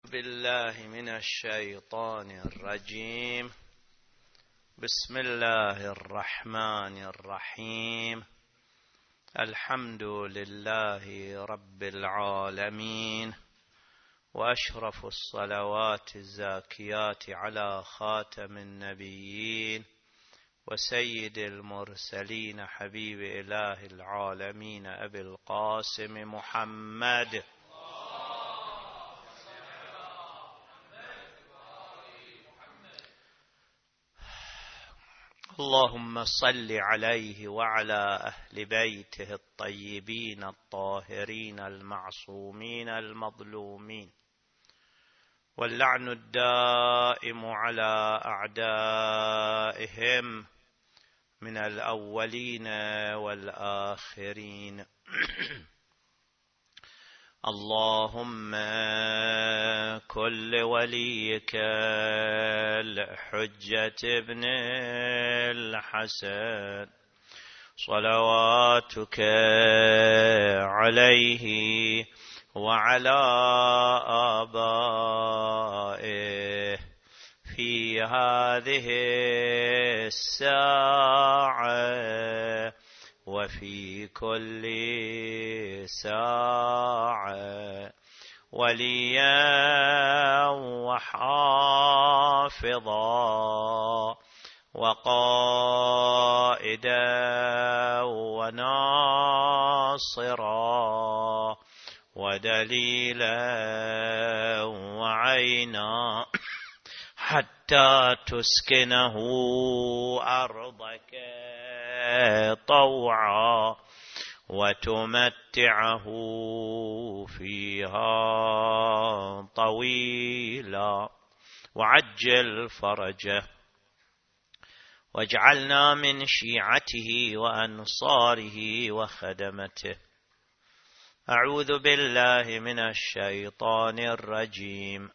بالله من الشيطان الرجيم. بسم الله الرحمن الرحيم. الحمد لله رب العالمين، وأشرف الصلوات الزاكيات على خاتم النبيين وسيد المرسلين حبيب إله العالمين أبي القاسم محمد. اللهم صل عليه وعلى أهل بيته الطيبين الطاهرين المعصومين المظلومين، واللعن الدائم على أعدائهم من الأولين والآخرين. اللهم كن لوليك الحجة ابن الحسن صلواتك عليه وعلى آبائه في هذه الساعة وفي كل ساعة وليا وحافظا وقائدا وناصرا ودليلا وعينا، حتى تسكنه أرضك طوعا وتمتعه فيها طويلا، وعجل فرجه، واجعلنا من شيعته وأنصاره وخدمته. أعوذ بالله من الشيطان الرجيم.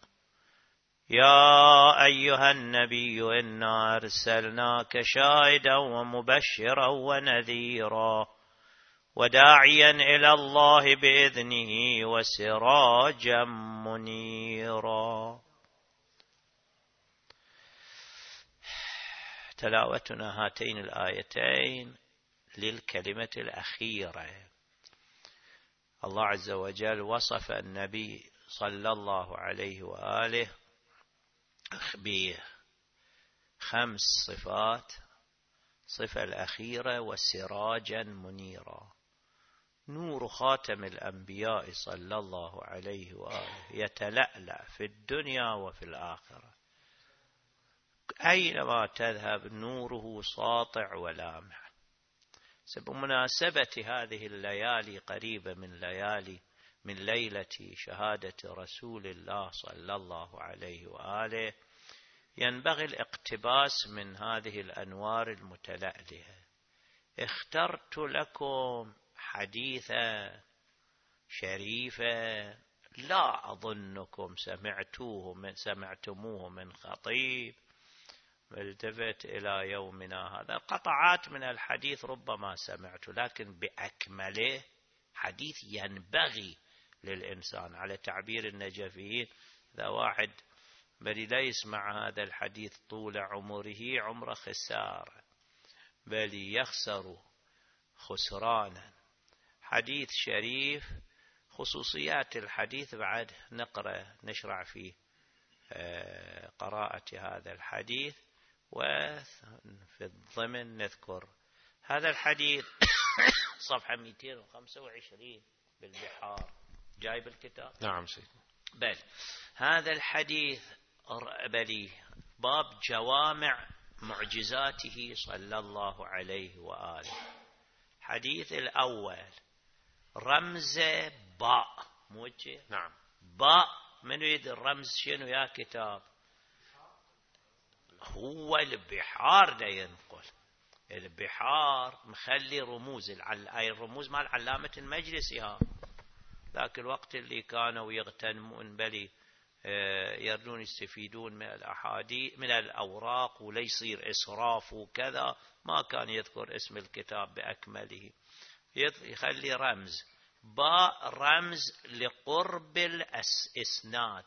يا أيها النبي إنا أرسلناك شاهدا ومبشرا ونذيرا وداعيا إلى الله بإذنه وسراجا منيرا. تلاوتنا هاتين الآيتين للكلمة الأخيرة. الله عز وجل وصف النبي صلى الله عليه وآله بخمس صفات. صفة الأخيرة وسراجا منيرا، نور خاتم الأنبياء صلى الله عليه وآله يتلألأ في الدنيا وفي الآخرة، أينما تذهب نوره ساطع ولامع. بمناسبة هذه الليالي قريبة من ليلة شهادة رسول الله صلى الله عليه وآله، ينبغي الاقتباس من هذه الأنوار المتلألئة. اخترت لكم حديثا شريفا لا أظنكم سمعتموه من خطيب ملتفت إلى يومنا هذا. قطعات من الحديث ربما سمعت، لكن بأكمله حديث ينبغي للإنسان، على تعبير النجفيين، إذا واحد بل لا يسمع هذا الحديث طول عمره عمر خسارة، بل يخسر خسرانا. حديث شريف. خصوصيات الحديث بعد نشرع في قراءة هذا الحديث، وفي الضمن نذكر هذا الحديث. صفحة 225 بالبحار. جايب الكتاب؟ نعم سيدي. بل هذا الحديث بلي باب جوامع معجزاته صلى الله عليه وآله. حديث الأول رمز باء، موجه. نعم. باء من يريد الرمز شنو يا كتاب؟ هو البحار دا ينقل. البحار مخلي رموز الرموز مال علامة المجلسي. ذاك الوقت اللي كانوا يغتنمون بلي يردون يستفيدون من الأحاديث من الأوراق ولا يصير إسراف وكذا، ما كان يذكر اسم الكتاب بأكمله، يخلي رمز. باء رمز لقرب الإسناد،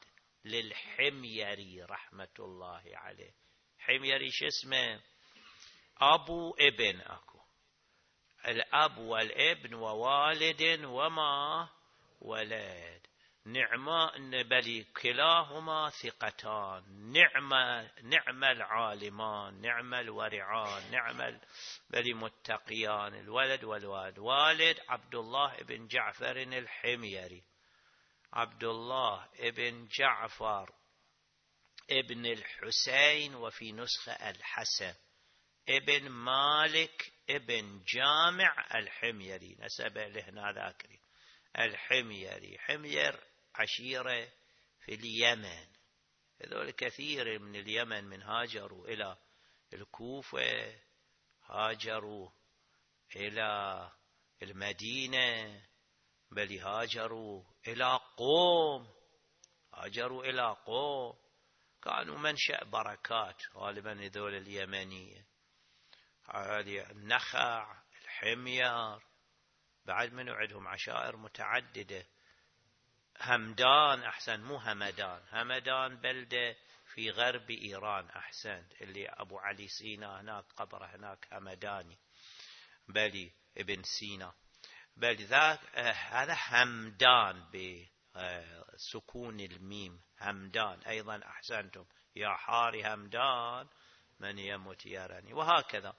للحميري رحمة الله عليه. حميري شو اسمه؟ أبو ابن أكو، الأب والابن ووالد وما ولد. نعمان بل كلاهما ثقتان، نعم العالمان، نعم الورعان، نعم بل متقيان، الولد والوالد. والد عبد الله بن جعفر الحميري، عبد الله بن جعفر ابن الحسين، وفي نسخة الحسن ابن مالك ابن جامع الحميري، نسبه لهنا ذاكرين. الحميري، حمير عشيرة في اليمن، هذول كثير من اليمن من هاجروا إلى الكوفة، هاجروا إلى المدينة، بل هاجروا إلى قوم، هاجروا إلى قوم، كانوا منشأ بركات غالبا هذول اليمنية. هذه النخع، الحمير، بعد من عندهم عشائر متعددة. همدان، أحسن مو همدان، همدان بلدة في غرب إيران، أحسن اللي أبو علي سينا هناك قبره هناك همداني، بل ابن سينا، بل ذاك هذا همدان بسكون الميم، همدان. أيضا أحسنتم، يا حاري همدان من يموت يراني، وهكذا.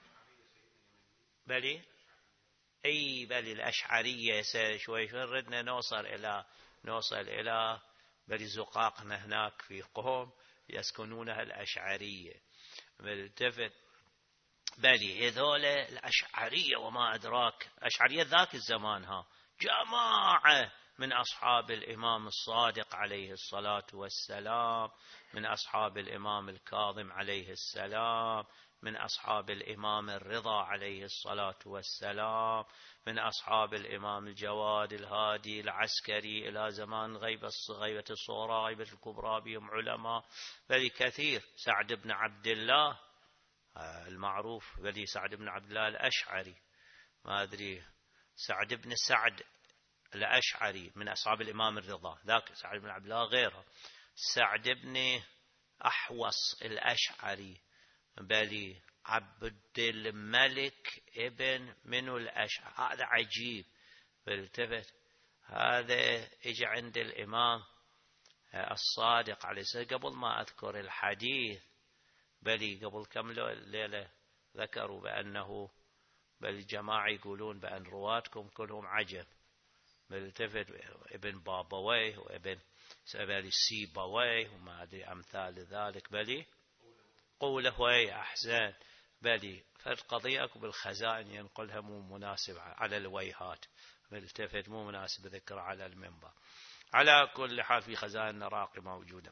بل أي بل الأشعرية شوي ردنا نوصل إلى بل زقاقنا هناك في قوم يسكنونها الأشعرية، ملتفت. بل هذول الأشعرية وما أدراك، أشعرية ذاك الزمان جماعة من أصحاب الإمام الصادق عليه الصلاة والسلام، من أصحاب الإمام الكاظم عليه السلام، من أصحاب الإمام الرضا عليه الصلاة والسلام، من أصحاب الإمام الجواد الهادي العسكري إلى زمان غيبة الصغرى، غيبة الكبرى، بهم علماء بل كثير. سعد بن عبد الله المعروف، بل سعد بن عبد الله الأشعري، ما أدري، سعد بن سعد الأشعري من أصحاب الإمام الرضا، ذاك سعد بن عبد الله غيره. سعد بن أحوص الأشعري، بل عبد الملك ابن منو الأشعري، هذا عجيب. فالتفت، هذا اجى عند الإمام الصادق عليه السلام قبل ما أذكر الحديث، بل قبل كم ليلة ذكروا بأنه، بل الجماعة يقولون بأن رواتكم كلهم عجب. ملتفت ابن بابويه وابن سيبويه وما أدري أمثال ذلك، بل قوله وي أحسن. بل فالقضية بالخزائن ينقلها مو مناسب على الويهات، ملتفت مو مناسب ذكر على المنبر. على كل حال في خزائن راقي موجودة.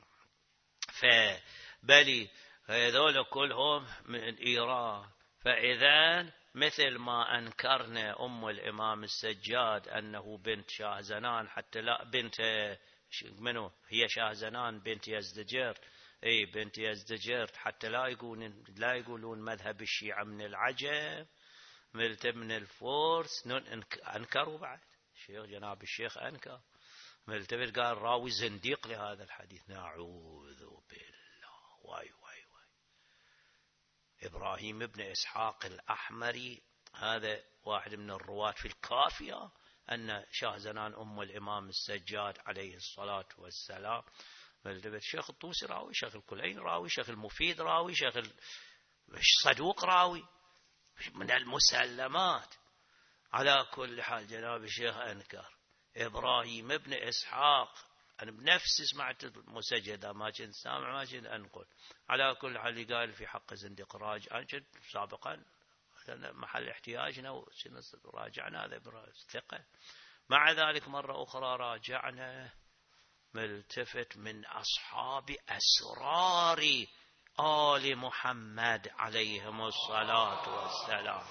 فبلي هذول كلهم من إيران. فإذا مثل ما أنكرنا أم الإمام السجاد أنه بنت شاهزنان، حتى لا بنت منو هي شاهزنان بنت يزدجرد، اي بنت يزدجرد، حتى لا يقولون مذهب الشيعة من العجم، من الفرس أنكروا بعد. الشيخ جناب الشيخ أنكر، ملتفت قال راوي زنديق لهذا الحديث، نعوذ بالله. واي واي واي. إبراهيم بن إسحاق الأحمري هذا واحد من الرواة في الكافية أن شاهزنان أم الإمام السجاد عليه الصلاة والسلام. شيخ الطوسي راوي، شيخ الكلين راوي، شيخ المفيد راوي، شيخ صدوق راوي، من المسلمات. على كل حال جناب الشيخ أنكر. إبراهيم بن إسحاق أنا بنفسي سمعت المسجدة، ما كنت سامع ما كنت أنقل. على كل حال قال في حق زنديق راجع، أنا كنت سابقا محل احتياجنا راجعنا هذا ثقة. مع ذلك مرة أخرى راجعنا، ملتفت من أصحاب أسرار آل محمد عليهم الصلاة والسلام.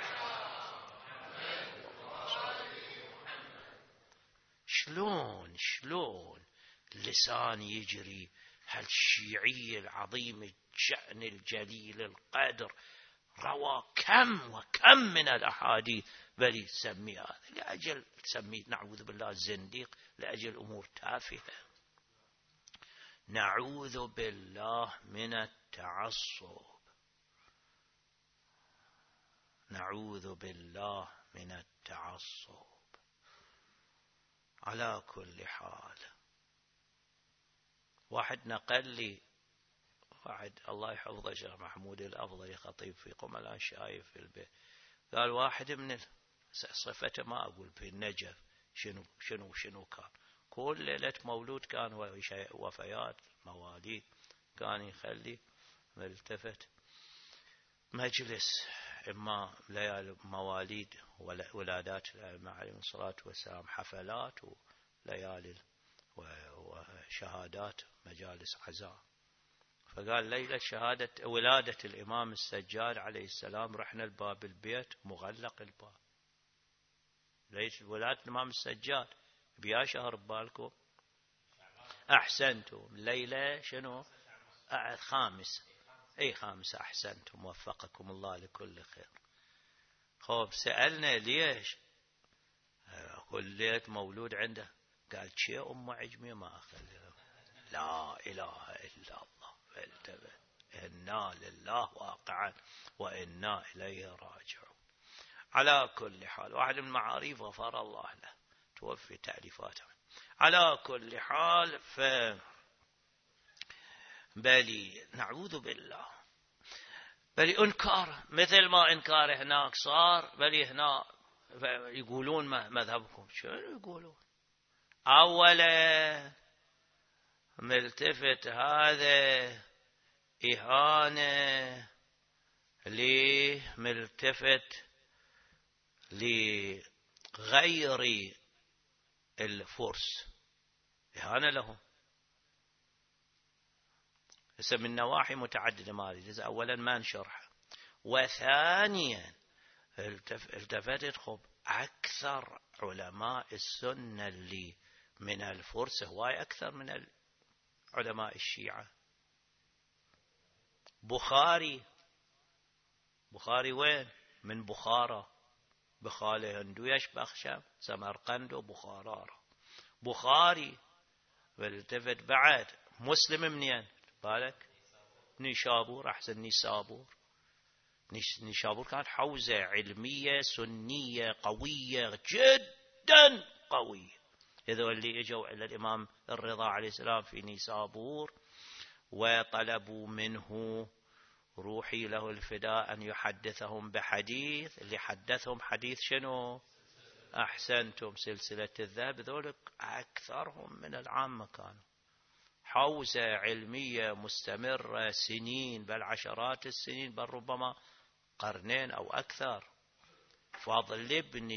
شلون اللسان يجري هالشيعي العظيم الشأن الجليل القدر روى كم وكم من الأحاديث، بل تسمي هذا لأجل تسمي نعوذ بالله الزنديق لأجل أمور تافهة. نعوذ بالله من التعصب، نعوذ بالله من التعصب. على كل حال، واحد نقل لي، واحد الله يحفظه شيخ محمود الأفضل خطيب في قم الآن شايف في البيت، قال واحد من صفته ما أقول في النجف شنو كان، كل ليلة مولود كان وفيات مواليد كان يخلي ملتفت مجلس، إما ليالي مواليد ولادات الأئمة عليهم الصلاة والسلام، حفلات وليالي وشهادات مجالس عزاء. فقال ليلة شهادة ولادة الإمام السجاد عليه السلام رحنا الباب البيت مغلق الباب، ليلة ولادة الإمام السجاد بيا شهر ببالكم؟ أحسنتم، ليلة شنو؟ خامسة أحسنتم، وفقكم الله لكل خير. خوب سألنا ليش؟ كل ليلة مولود عنده، قال شيء أم عجمي ما أخذ. لا إله إلا الله، فالتفت إنا لله واقعا وإنا إليه راجعون. على كل حال، واحد من المعاريف غفر الله له، توفي تأليفاته. على كل حال، بلي نعوذ بالله، بلي انكار مثل ما انكار هناك صار، بلي هنا يقولون مذهبكم شنو يقولون؟ اولا ملتفت هذا إهانة ملتفت لغير الفرس، إهانة لهم. هسه من نواحي متعددة ما أريد أولا ما نشرح، وثانيا التفتت خب أكثر علماء السنة اللي من الفرس هواي أكثر من علماء الشيعة. بخاري وين؟ من بخارى، بخاله هندويش بخشم سمرقند وبخارى. بخاري والتفت بعد. مسلم منين بالك؟ نيشابور، أحسن نيشابور كانت حوزة علمية سنية قوية جدا قوية. إذا اللي اجوا إلى الإمام الرضا عليه السلام في نيسابور وطلبوا منه روحي له الفداء أن يحدثهم بحديث، اللي حدثهم حديث شنو؟ أحسنتم، سلسلة الذهب. ذلك أكثرهم من العامة، كانوا حوزة علمية مستمرة سنين، بل عشرات السنين، بل ربما قرنين أو أكثر. فضل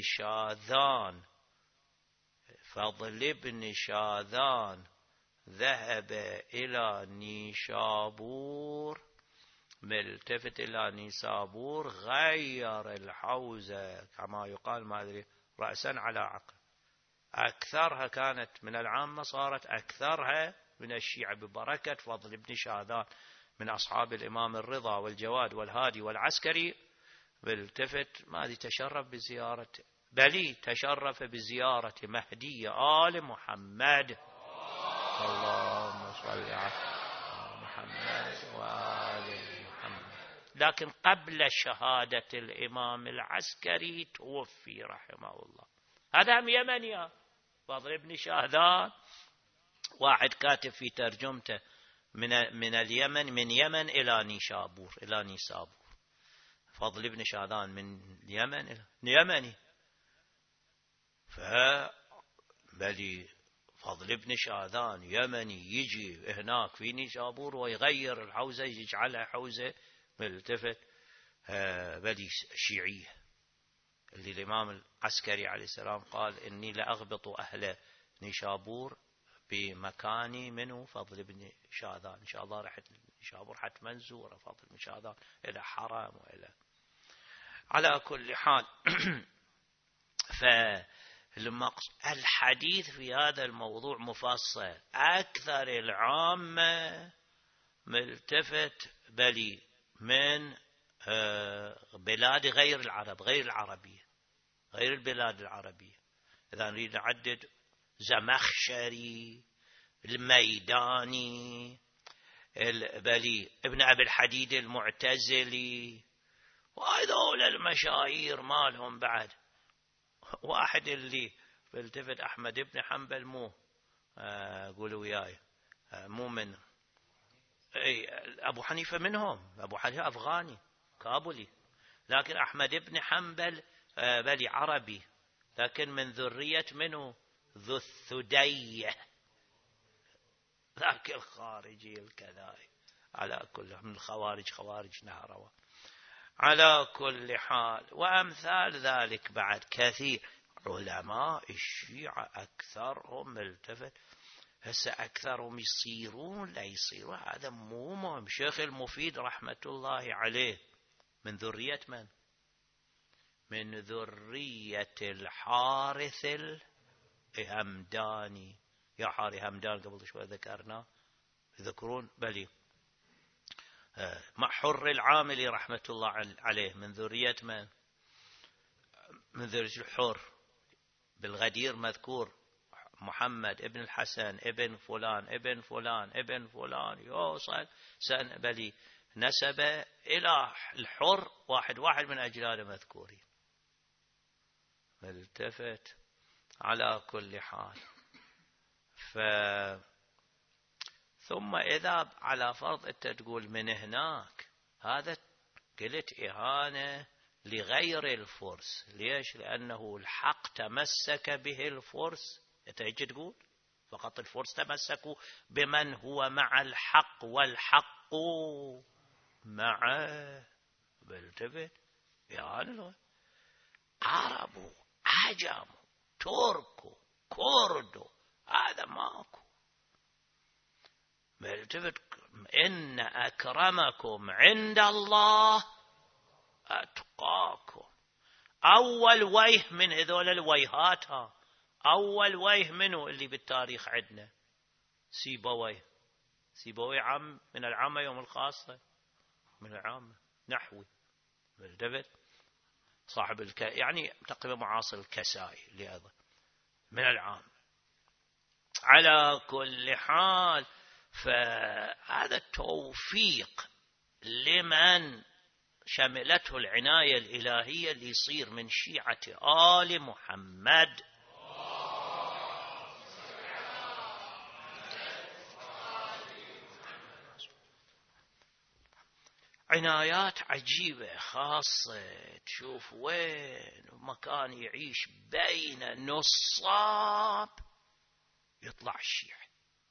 ابن شاذان ذهب إلى نيشابور، ملتفت إلى نيسابور، غير الحوزة كما يقال، ما أدري، رأسا على عقب. أكثرها كانت من العامة، صارت أكثرها من الشيعة ببركة فضل ابن شاذان من أصحاب الإمام الرضا والجواد والهادي والعسكري. ملتفت ما أدري تشرف بزيارة، بلي تشرف بزيارة مهدي آل محمد. اللهم صل على محمد وآل محمد. لكن قبل شهادة الإمام العسكري توفي رحمه الله. هذا هم يمني، فضل بن شاذان. واحد كاتب في ترجمته من اليمن، من يمن إلى نيشابور، إلى نيسابور. فضل بن شاذان من اليمن إلى يمني. بلي فضل بن شاذان يمني يجي هناك في نيسابور ويغير الحوزة، يجعلها حوزة ملتفت بلي شيعية، اللي الإمام العسكري عليه السلام قال إني لأغبط أهل نيشابور بمكاني منه فضل بن شاذان. إن شاء الله رحت نيشابور حتما نزور فضل بن شاذان إلى حرم وإلى. على كل حال، الحديث في هذا الموضوع مفصل. أكثر العامة ملتفت بلي من بلاد غير العرب، غير العربية، غير البلاد العربية. إذا نريد نعدد: زمخشري، الميداني، البلي ابن أبي الحديد المعتزلي، وهذول المشاهير مالهم بعد. واحد اللي فالتفت أحمد بن حنبل، مو قولوا وياي، مو من أي أبو حنيفة منهم، أبو حنيفة أفغاني كابولي، لكن أحمد بن حنبل بلي عربي، لكن من ذرية منه ذو الثدي، ذاك الخارجي الكذاي. على كل من الخوارج، خوارج نهروان. على كل حال، وأمثال ذلك بعد كثير. علماء الشيعة أكثرهم ملتفت، هسه أكثرهم يصيرون لا يصيرون، هذا مو مهم. شيخ المفيد رحمة الله عليه من ذرية من؟ من ذرية الحارث الهمداني. يا حارث همدان قبل شوي ذكرنا، يذكرون بلي. محر العاملي رحمة الله عليه من ذرية من؟ من ذرية الحر. بالغدير مذكور محمد ابن الحسن ابن فلان ابن فلان ابن فلان، يوصل سن بلي نسب إلى الحر واحد من أجلاله مذكورين. ملتفت. على كل حال، ثم إذا على فرض أنت تقول من هناك، هذا قلت إهانة لغير الفرس. ليش؟ لأنه الحق تمسك به الفرس. تيجي تقول فقط الفرس تمسكوا بمن هو مع الحق والحق معه. بالتفت. يعني عربوا، عجموا، تركوا، كردوا، هذا ماكو. بالتفت. إن أكرمكم عند الله أتقاكم. أول ويه من هذول الويهات، أول ويه منه اللي بالتاريخ عندنا سيبويه. سيبويه عام من العامة يوم الخاصة، من العامة نحوي. بالتفت. صاحب يعني تقريبا معاصر الكسائي اللي أيضا من العام. على كل حال، فهذا التوفيق لمن شملته العناية الإلهية اللي يصير من شيعة آل محمد. عنايات عجيبة خاصة. تشوف وين مكان يعيش بين نصاب يطلع الشيعة.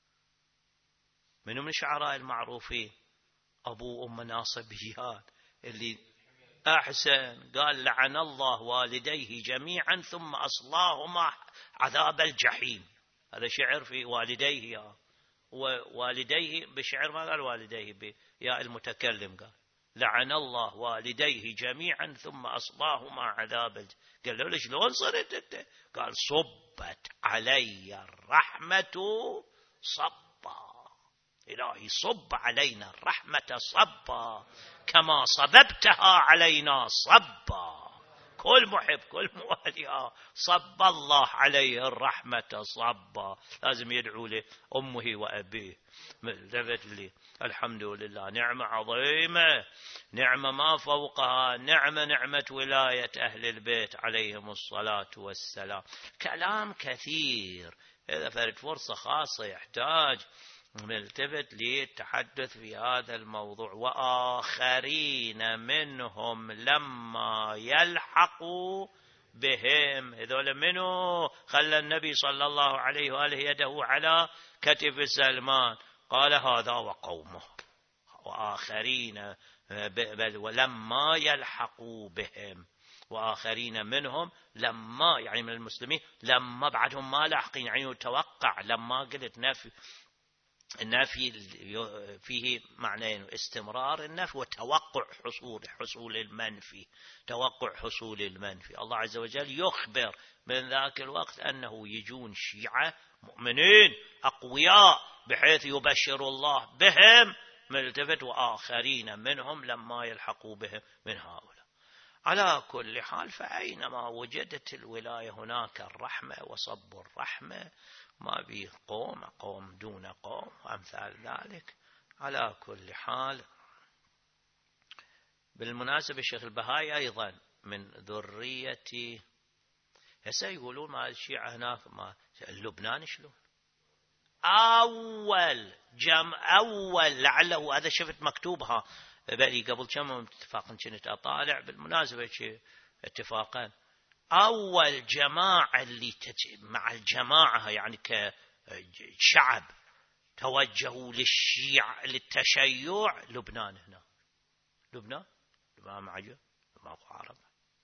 من الشعراء المعروفين أبو أم ناصبيان اللي أحسن قال: لعن الله والديه جميعا ثم أصلاهما عذاب الجحيم. هذا شعر في والديه، ووالديه بشعر ما قال والديه بياء المتكلم، قال لعن الله والديه جميعا ثم أصلاهما عذاب الجحيم. قال له: شلون صرت انت؟ قال: صبت علي الرحمة صبا. إلهي صب علينا الرحمة صبا كما صببتها علينا صبا. كل محب كل موالي صب الله عليه الرحمة صبا. لازم يدعو لأمه وأبيه. ملتفت لي. الحمد لله، نعمة عظيمة، نعمة ما فوقها نعمة ولاية أهل البيت عليهم الصلاة والسلام. كلام كثير، إذا فرد فرصة خاصة يحتاج ملتفت للتحدث في هذا الموضوع. وآخرين منهم لما يلحقوا بهم. هذول منه خلى النبي صلى الله عليه وآله يده على كتف سلمان، قال: هذا وقومه. وآخرين بل ولما يلحقوا بهم، وآخرين منهم لما يعني من المسلمين لما بعدهم ما لاحقين، يعني يتوقع. لما قلت نفي، النفي فيه معنيين: استمرار النفي وتوقع حصول المنفي. توقع حصول المنفي. الله عز وجل يخبر من ذاك الوقت أنه يجون شيعة مؤمنين أقوياء بحيث يبشر الله بهم. ملتفت. وآخرين منهم لما يلحقوا بهم من هؤلاء. على كل حال، فأينما وجدت الولاية هناك الرحمة وصب الرحمة، ما بيه قوم دون قوم وأمثال ذلك. على كل حال، بالمناسبة الشيخ البهائي أيضا من ذرية، هسه يقولون ما الشيعة هناك، ما لبنان شلون أول لعله هذا شفت مكتوبها بلي قبل كم اتفاقا كنت أطالع بالمناسبة اتفاقا أول جماعة اللي مع الجماعة يعني كشعب توجهوا للتشيع لبنان. هنا لبنان معجب ماكو عرب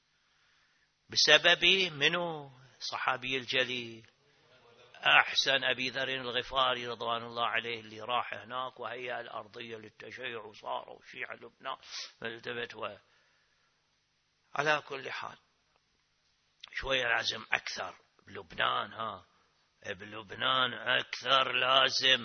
بسبب منو؟ صحابي الجليل أحسن أبي ذر الغفاري رضوان الله عليه، اللي راح هناك وهيأ الأرضية للتشيع وصاروا شيعة لبنان التفت. على كل حال شوية لازم أكثر بلبنان، بلبنان أكثر لازم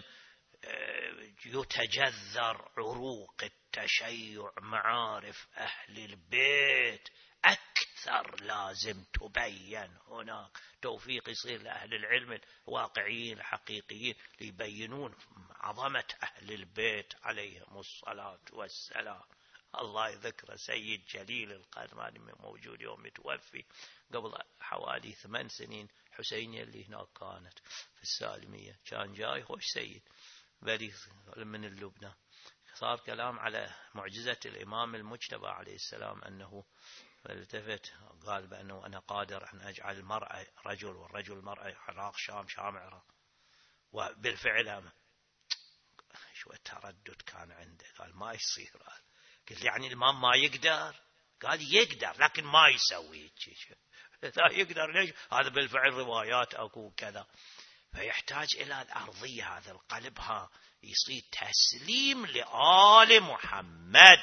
يتجذر عروق التشيع، معارف أهل البيت أكثر لازم تبين هناك، توفيق يصير لأهل العلم الواقعيين الحقيقيين ليبينون عظمة أهل البيت عليهم الصلاة والسلام. الله يذكره سيد جليل القرماني موجود يوم توفي قبل حوالي 8 سنين، حسينية اللي هناك كانت في السالمية، كان جاي خوش سيد بري من اللبنان. صار كلام على معجزة الإمام المجتبى عليه السلام، أنه التفت قال بأنه أنا قادر أن أجعل المرأة رجل والرجل مرأة، عراق شام عراق. وبالفعل شو التردد كان عنده، قال ما يصير. قلت يعني الإمام ما يقدر؟ قال يقدر لكن ما يسوي لا يقدر. ليش؟ هذا بالفعل روايات أكو كذا. فيحتاج إلى الأرضية، هذا القلبها يصير تسليم لآل محمد.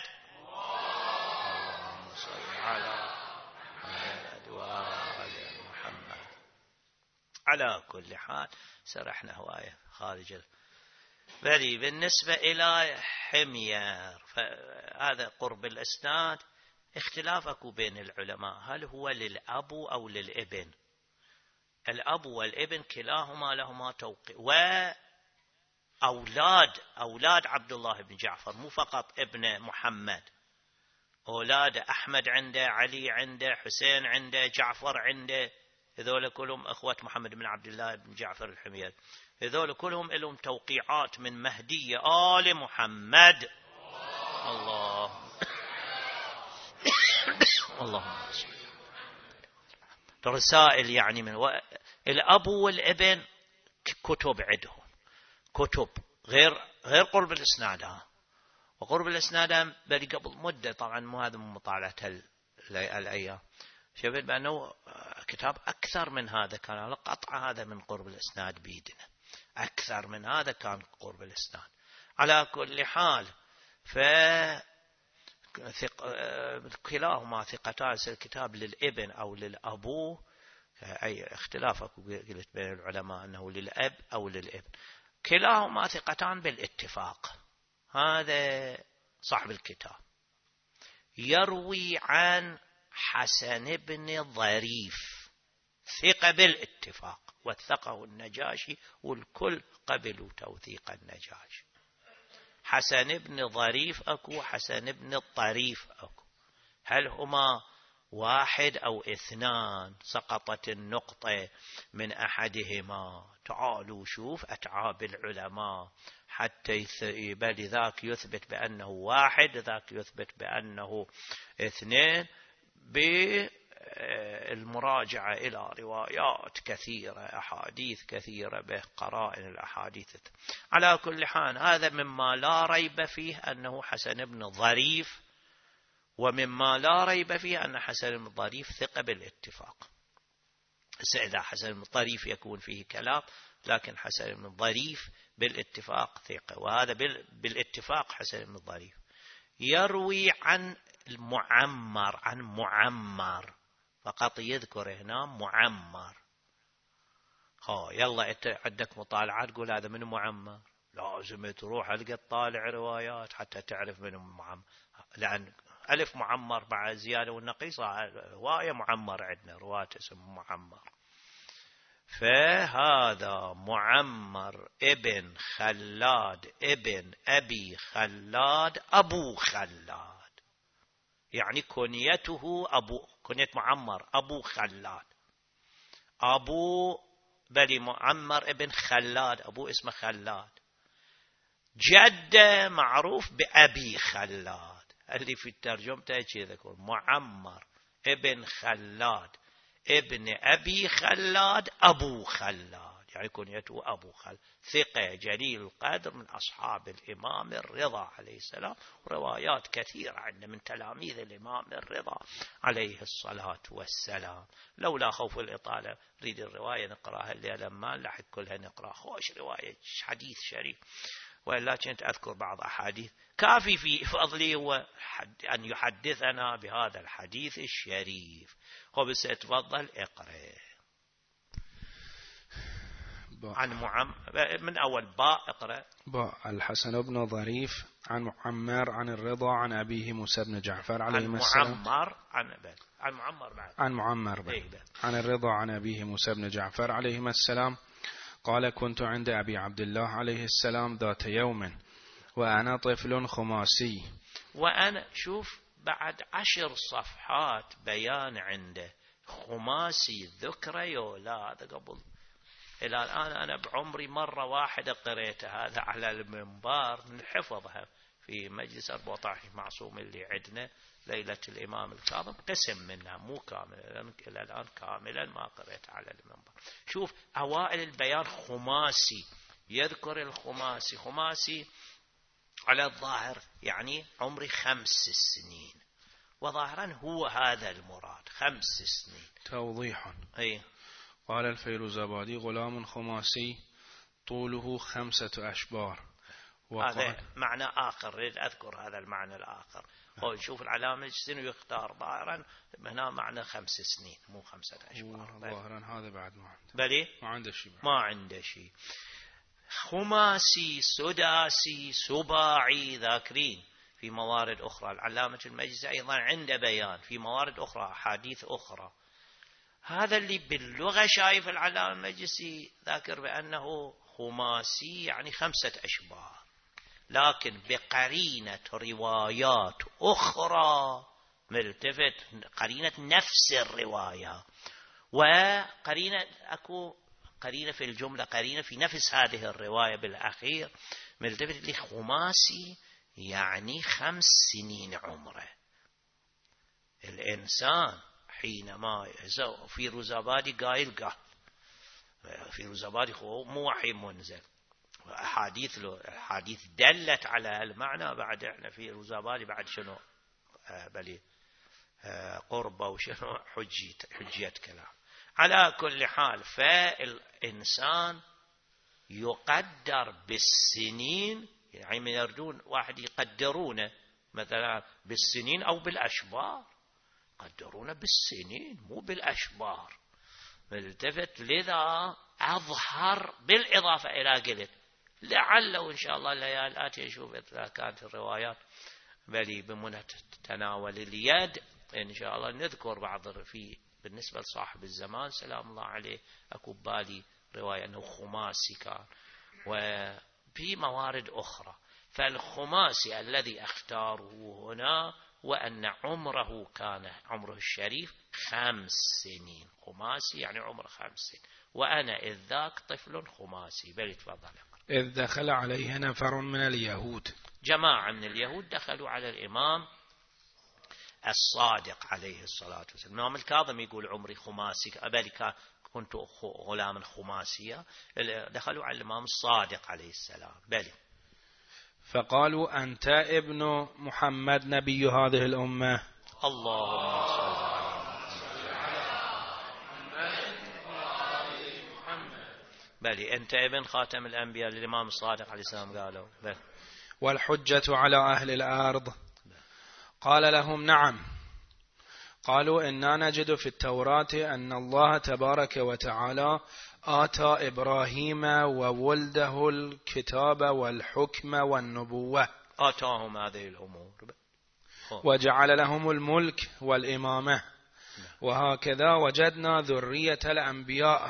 اللهم صل على محمد وآل محمد. على كل حال سرحنا هواية خارج بلي. بالنسبة إلى حمير، فهذا قرب الإسناد اختلاف أكو بين العلماء، هل هو للأب أو للابن؟ الأب والابن كلاهما لهما توقيع، وأولاد عبد الله بن جعفر، مو فقط ابن محمد، أولاد أحمد عنده، علي عنده، حسين عنده، جعفر عنده، هذول كلهم أخوة محمد بن عبد الله بن جعفر الحميري، هذول كلهم لهم توقيعات من مهدي آل محمد. اللهم صل. رسائل يعني من الأب والابن كتب عندهم، كتب غير قرب الإسناد. وقرب الإسناد بل قبل مدة، طبعا مو هذا من مطالعة الأيام، شفت بأنه كتاب أكثر من هذا كان على قطع، هذا من قرب الإسناد بيدنا، أكثر من هذا كان قرب الإسناد. على كل حال كلاهما ثقتان، الكتاب للابن أو للأبو، أي اختلاف قلت بين العلماء أنه للأب أو للابن، كلاهما ثقتان بالاتفاق. هذا صاحب الكتاب يروي عن حسن بن ظريف، ثقة بالاتفاق، وثقه النجاشي والكل قبلوا توثيق النجاشي. حسن بن ظريف أكو، حسن بن الطريف أكو، هل هما واحد أو اثنان؟ سقطت النقطة من أحدهما. تعالوا شوف أتعاب العلماء حتى بل ذاك يثبت بأنه واحد، ذاك يثبت بأنه اثنين، بالمراجعة إلى روايات كثيرة، أحاديث كثيرة بقرائن الأحاديث. على كل حال هذا مما لا ريب فيه أنه حسن بن ظريف، ومما لا ريب فيه أن حسن بن ظريف ثقة بالاتفاق. إذا حسن بن ظريف يكون فيه كلام، لكن حسن بن ظريف بالاتفاق ثقة، وهذا بالاتفاق حسن بن ظريف. يروي عن المعمر، عن معمر فقط، يذكر هنا معمر. يلا انت عندك مطالعات تقول هذا من معمر، لازم تروح القى تطالع روايات حتى تعرف من معمر، لأن ألف معمر مع زيادة والنقيصة هواية معمر عندنا رواة اسم معمر. فهذا معمر ابن خلاد ابن أبي خلاد أبو خلاد، يعني كنيته كنية معمر أبو خلاد، أبو بني معمر ابن خلاد، أبو اسمه خلاد، جده معروف بأبي خلاد، اللي في الترجمة كذا يقول معمر ابن خلاد ابن أبي خلاد أبو خلاد، يعني كنيته أبو خلاد، ثقة جليل القدر من أصحاب الإمام الرضا عليه السلام، روايات كثيرة عندنا من تلاميذ الإمام الرضا عليه الصلاة والسلام. لولا خوف الإطالة نريد الرواية نقراها الليلة ما نلحق كلها نقرأ، خوش رواية حديث شريف، وإلا كنت أذكر بعض أحاديث كافي في فضلي هو أن يحدثنا بهذا الحديث الشريف. خبس تفضل اقرأ عن من أول باء اقرأ. باء الحسن بن ظريف عن معمر عن الرضا عن أبيه موسى بن جعفر عليه السلام عن معمر عن الرضا عن أبيه موسى بن جعفر عليه السلام قال كنت عند أبي عبد الله عليه السلام ذات يوم وأنا طفل خماسي. وأنا شوف بعد 10 صفحات بيان عنده خماسي ذكرى يولا، هذا قبل إلى الآن أنا بعمري مرة واحدة قريت هذا على المنبر نحفظها في مجلس 14 معصوم اللي عندنا ليلة الإمام الكاظم، قسم منها مو كامل، إلى الآن كاملا ما قريت على المنبر. شوف أوائل البيان خماسي، يذكر الخماسي، خماسي على الظاهر يعني عمري 5 سنين، وظاهرا هو هذا المراد 5 سنين. توضيح أي قال الفيروزابادي غلام خماسي طوله 5 أشبار. هذا معنى آخر، ريد أذكر هذا المعنى الآخر. شوف العلامة السن ويختار ظاهرا هنا معنى 5 سنين مو 5 أشبار. ظاهرا هذا بعد ما عنده، بلي ما عنده شيء. خماسي سداسي سباعي ذاكرين في موارد أخرى. العلامة المجلسي أيضا عنده بيان في موارد أخرى أحاديث أخرى. هذا اللي باللغة شايف العلامة المجلسي ذاكر بأنه خماسي يعني 5 أشبار، لكن بقرينة روايات أخرى ملتفت، قرينة نفس الرواية، وقرينة أكو قرينة في الجملة، قرينة في نفس هذه الرواية بالأخير ملتفت لخماسي يعني 5 سنين عمره. الإنسان حينما فيروزابادي قايل فيروزابادي مو وحي منزل، أحاديث دلت على المعنى. بعد احنا فيروزابادي بعد شنو بلي قربة وشنو حجية كلام. على كل حال فالإنسان يقدر بالسنين، يعني من يردون واحد يقدرونه مثلا بالسنين أو بالأشبار، قدرونه بالسنين مو بالأشبار ملتفت. لذا أظهر بالإضافة إلى قلت لعله إن شاء الله الليالي الآتية نشوف إذا كانت الروايات بلي بمنى تناول اليد إن شاء الله نذكر بعض في بالنسبة لصاحب الزمان سلام الله عليه أكو بالي رواية أنه خماسي كان، وفي موارد أخرى. فالخماسي الذي اختاره هنا وأن عمره كان عمره الشريف 5 سنين، خماسي يعني عمره 5 سنين، وأنا إذ ذاك طفل خماسي. بل تفضل. إذ دخل عليه نفر من اليهود، جماعة من اليهود دخلوا على الإمام الصادق عليه الصلاة والسلام. الإمام الكاظم يقول عمري خماسي، بل كنت غلاما خماسيا. دخلوا على الإمام الصادق عليه السلام. بل فقالوا أنت ابن محمد نبي هذه الأمة. اللهم صل على محمد. بل أنت ابن خاتم الأنبياء للإمام الصادق عليه السلام. قالوا بل والحجة على أهل الأرض. قال لهم نعم. قالوا إنا نجد في التوراة أن الله تبارك وتعالى آتى إبراهيم وولده الكتاب والحكم والنبوة، آتاهم هذه الأمور وجعل لهم الملك والإمامة، وهكذا وجدنا ذرية الأنبياء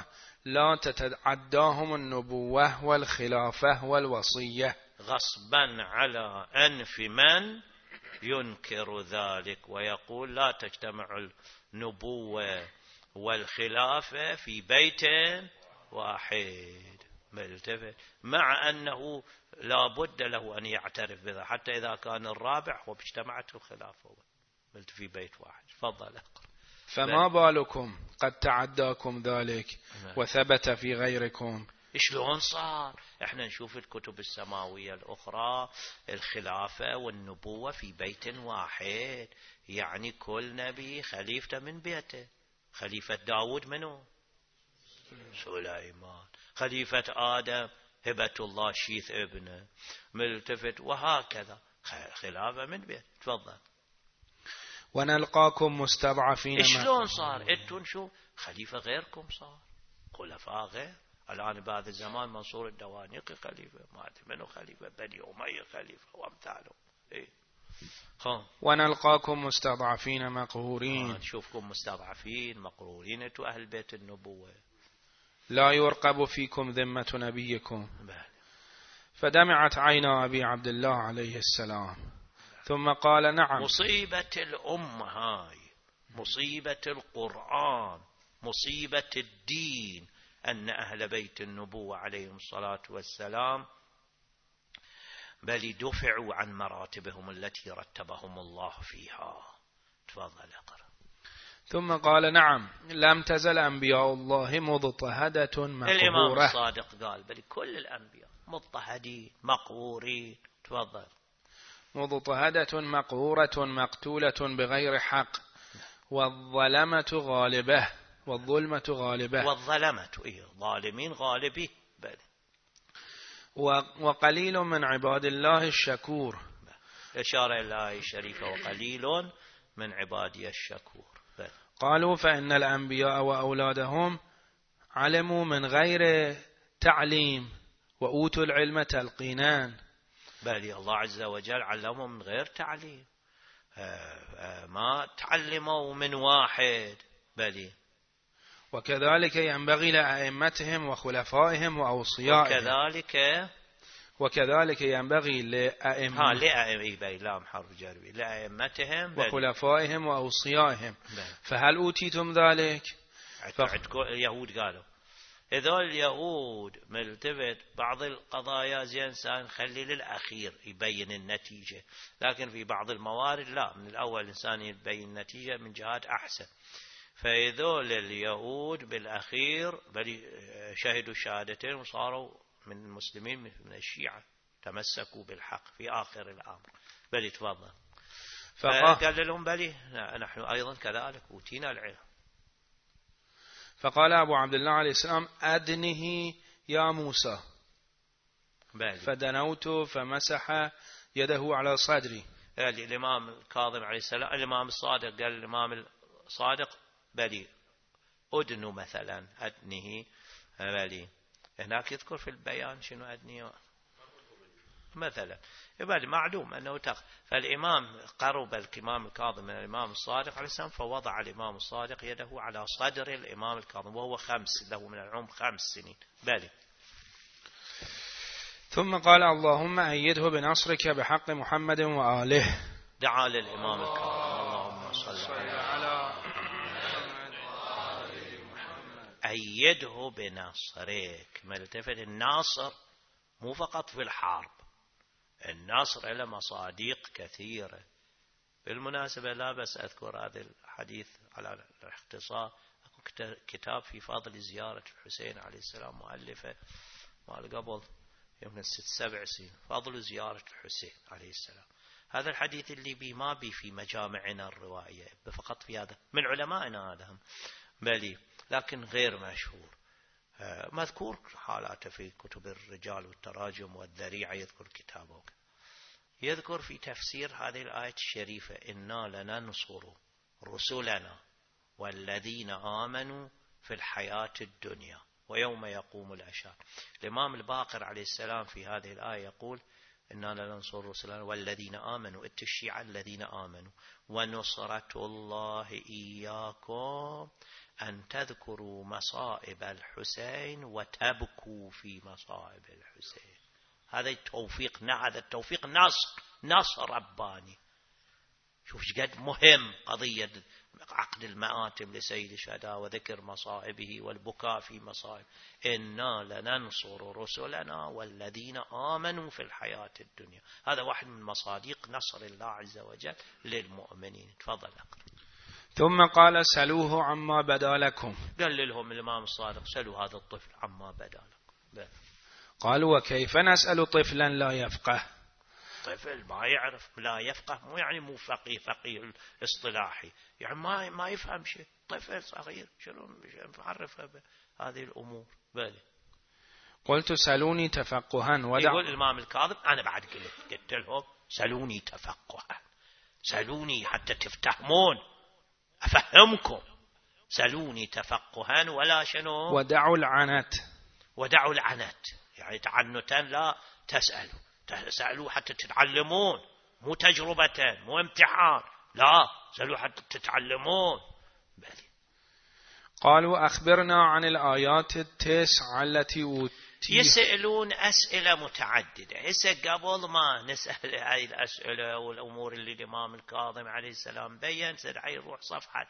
لا تتعداهم النبوة والخلافة والوصية غصبا على أنف من ينكر ذلك ويقول لا تجتمع النبوة والخلافة في بيت واحد، مع أنه لا بد له أن يعترف بذا حتى إذا كان الرابع واجتمعت الخلافة في بيت واحد. تفضل اقرأ. فما بالكم قد تعداكم ذلك وثبت في غيركم. شلون صار؟ احنا نشوف الكتب السماوية الأخرى الخلافة والنبوة في بيت واحد، يعني كل نبي خليفته من بيته. خليفة داود منه؟ سليمان. خليفة آدم هبة الله شيث ابنه ملتفت، وهكذا خلافة من بيت. تفضل. ونلقاكم مستضعفين. شلون صار؟ انتم شو خليفة غيركم صار، خلفاء غير. الآن بعد الزمان منصور الدوانيقي خليفة، ما أدري منو خليفة، بني أمية خليفة وأمثاله. إيه؟ ونلقاكم مستضعفين مقهورين. نشوفكم مستضعفين مقهورين أنتم أهل بيت النبوة. لا يرقب فيكم ذمة نبيكم. فدمعت عينا أبي عبد الله عليه السلام ثم قال نعم. مصيبة الأمة هاي، مصيبة القرآن، مصيبة الدين، أن أهل بيت النبوة عليهم الصلاة والسلام بل دفعوا عن مراتبهم التي رتبهم الله فيها. تفضل اقرأ. ثم قال نعم لم تزل أنبياء الله مضطهدة مقهورة. الإمام الصادق قال بل كل الأنبياء مضطهدين مقهورين. تفضل. مضطهدة مقهورة مقتولة بغير حق والظلمة غالبة والظلمة غالبة. والظلمة ظالمين غالبي. بل وقليل من عباد الله الشكور. إشارة إلى الآية الشريفة وقليل من عبادي الشكور. بل قالوا فإن الأنبياء وأولادهم علموا من غير تعليم وأوتوا العلم تلقينان. بل الله عز وجل علمهم من غير تعليم، ما تعلموا من واحد. بل وكذلك ينبغي لأئمتهم وخلفائهم وأوصيائهم. وكذلك ينبغي لأئمتهم وخلفائهم وأوصيائهم. فهل أوتيتم ذلك؟ اليهود قالوا هذول اليهود ملتفت بعض القضايا زين إنسان خلي للأخير يبين النتيجة، لكن في بعض الموارد لا، من الأول إنسان يبين النتيجة من جهات أحسن. فهذول اليهود بالأخير بل شهدوا شهادتين وصاروا من المسلمين من الشيعة، تمسكوا بالحق في آخر الأمر. بل تفضل. فقال لهم بل نحن أيضا كذلك أوتينا العلم. فقال أبو عبد الله عليه السلام أدنه يا موسى. فدنوت فمسح يده على صدري. الإمام الكاظم عليه السلام، الإمام الصادق قال الإمام الصادق بلي أدنو مثلا أدنه بلي. هناك يذكر في البيان شنو أدني مثلا يبقى معلوم أنه فالإمام قرب الإمام الكاظم من الإمام الصادق عليه السلام، فوضع الإمام الصادق يده على صدر الإمام الكاظم وهو 5 له من العمر 5 سنين. بالي. ثم قال اللهم أيده بنصرك بحق محمد وآله. دعا للإمام الكاظم اللهم صل على محمد أيده بنصرك. ملتفت الناصر مو فقط في الحرب، النصر له مصادق كثيرة. بالمناسبة لا بس أذكر هذا الحديث على الاختصار، كتاب في فضل زيارة الحسين عليه السلام مؤلفة مال قبل يمكن 6-7 سنين، فضل زيارة الحسين عليه السلام. هذا الحديث اللي بي ما بي في مجامعنا الروائية، فقط في هذا من علمائنا هذا بلي، لكن غير مشهور. مذكور حالاته في كتب الرجال والتراجم والذريعة، يذكر كتابه، يذكر في تفسير هذه الآية الشريفة إنا لننصر رسلنا والذين آمنوا في الحياة الدنيا ويوم يقوم الأشهاد. الإمام الباقر عليه السلام في هذه الآية يقول إنا لننصر رسلنا والذين آمنوا، الشيعة الذين آمنوا، ونصرة الله إياكم أن تذكروا مصائب الحسين وتبكوا في مصائب الحسين. هذا التوفيق، هذا التوفيق نصر رباني. شوف قد مهم قضية عقد المآتم لسيد الشهداء وذكر مصائبه والبكاء في مصائب. إنا لننصر رسلنا والذين آمنوا في الحياة الدنيا. هذا واحد من مصادق نصر الله عز وجل للمؤمنين. تفضل أقرأ. ثم قال سلوه عما بدا لكم. قال لهم الإمام الصادق سلوا هذا الطفل عما بدا لكم. قالوا وكيف نسأل طفلا لا يفقه؟ طفل ما يعرف لا يفقه مو يعني مو فقيه اصطلاحي، يعني ما يفهم شيء، طفل صغير شلون نعرفه بهذه الأمور. بالي قلت سلوني تفقها يقول الإمام الكاظم أنا بعد قلت لهم سلوني تفقها، سلوني حتى تفتهمون أفهمكم، سلوني تفقها ولا شنو ودعوا العنت يعني تعنتا لا تسألوا حتى تتعلمون، مو تجربة مو امتحان، لا سألوا حتى تتعلمون. بالي قالوا أخبرنا عن الآيات التسع التي يسألون أسئلة متعددة. هسه قبل ما نسأل هذه الأسئلة والأمور اللي الإمام الكاظم عليه السلام بيّن، سرعي نروح صفحة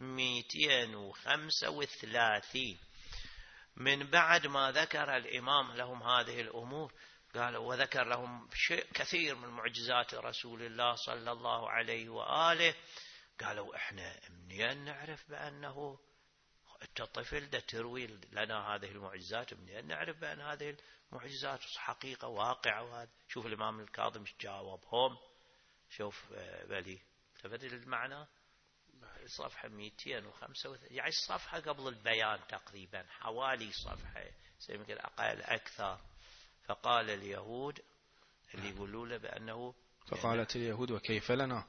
235 من بعد ما ذكر الإمام لهم هذه الأمور. قالوا وذكر لهم شيء كثير من معجزات رسول الله صلى الله عليه وآله. قالوا احنا منين نعرف بأنه الطفل ده تروي لنا هذه المعجزات، منين نعرف بأن هذه المعجزات حقيقة واقعة؟ وهذا شوف الإمام الكاظم جاوبهم. شوف بلي تبدل المعنى صفحة 205 يعني الصفحة قبل البيان تقريبا، حوالي صفحة يمكن أقل أكثر. فقال اليهود اللي يقولوا له بأنه فقالت اليهود وكيف لنا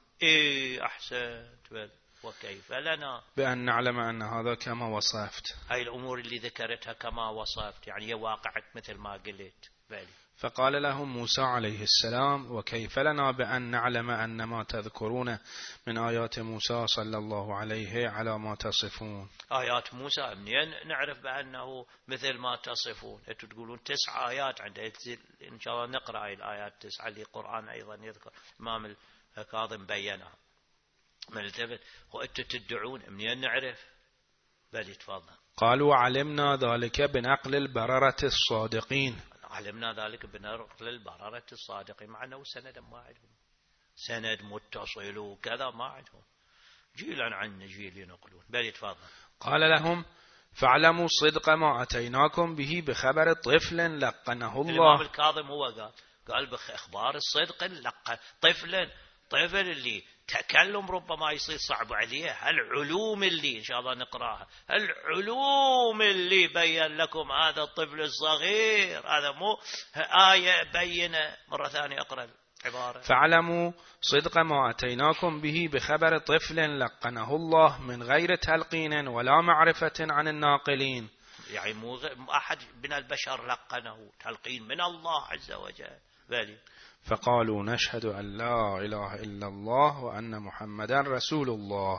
أحسنت وكيف لنا بأن نعلم أن هذا كما وصفت، هاي الأمور اللي ذكرتها كما وصفت يعني هي واقعت مثل ما قلت. بالي فقال لهم موسى عليه السلام وكيف لنا بأن نعلم أن ما تذكرون من آيات موسى صلى الله عليه على ما تصفون. آيات موسى منين نعرف بأنه مثل ما تصفون؟ أنتم تقولون 9 آيات عندها، إن شاء الله نقرأ الآيات 9 اللي القرآن أيضا يذكر، الإمام الكاظم بينها. ملتفت وأنتم تدعون منين نعرف؟ بل تفضل. قالوا علمنا ذلك بنقل البررة الصادقين. علمنا ذلك بنقل البررة الصادقين، مع أنه سند ما عندهم، سند متصل وكذا ما عندهم، جيلا عن جيل ينقلون. بل تفضل. قال لهم فاعلموا صدق ما أتيناكم به بخبر طفل لقنه الله. الإمام الكاظم هو قال بإخبار الصدق لقن طفل اللي تكلم ربما يصير صعب عليه، العلوم اللي إن شاء الله نقراها، العلوم اللي بين لكم هذا الطفل الصغير، هذا مو آية بينة. مرة ثانية أقرأ العبارة. فاعلموا صدق ما أتيناكم به بخبر طفل لقنه الله من غير تلقين ولا معرفة عن الناقلين. يعني مو أحد من البشر لقنه، تلقين من الله عز وجل. بالي فقالوا نشهد أن لا إله إلا الله وأن محمدا رسول الله.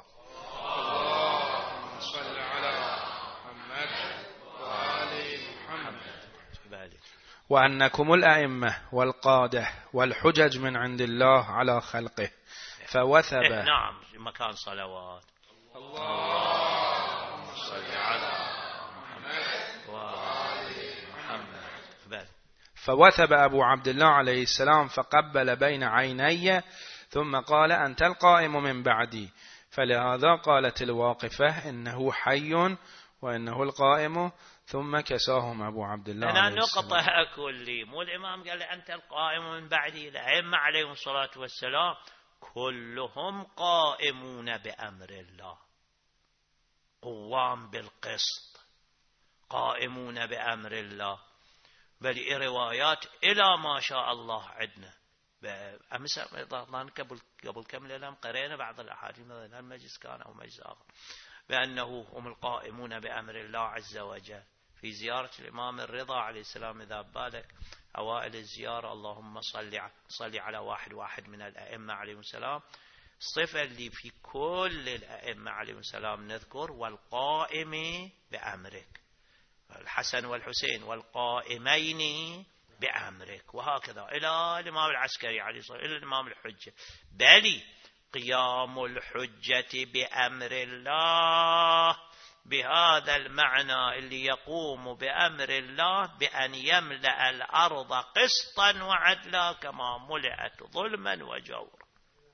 اللهم صل على محمد وآل محمد. وأنكم الأئمة والقادة والحجج من عند الله على خلقه. فوثب نعم مكان صلوات. اللهم صل على محمد وآل محمد. فوثب أبو عبد الله عليه السلام فقبل بين عيني ثم قال أنت القائم من بعدي. فلهذا قالت الواقفة إنه حي وإنه القائم. ثم كساهم أبو عبد الله أنا عليه السلام. نقطة كلي، مو الإمام قال أنت القائم من بعدي، الأئمة عليهم الصلاة والسلام كلهم قائمون بأمر الله، قوام بالقسط، قائمون بأمر الله. بل روايات إلى ما شاء الله عندنا. أمس قبل كم ليلة قرينا بعض الأحاديث، مثلا المجلس كان أو مجلس آخر، بأنه هم القائمون بأمر الله عز وجل. في زيارة الإمام الرضا عليه السلام إذا بالك أوائل الزيارة اللهم صل على واحد من الأئمة عليهم السلام، صفة اللي في كل الأئمة عليهم السلام نذكر والقائم بأمرك، الحسن والحسين والقائمين بأمرك، وهكذا إلى الإمام العسكري عليه الصلاة والسلام، إلى الإمام الحجة. بل قيام الحجة بأمر الله بهذا المعنى اللي يقوم بأمر الله بأن يملأ الأرض قسطا وعدلا كما ملئت ظلما وجورا،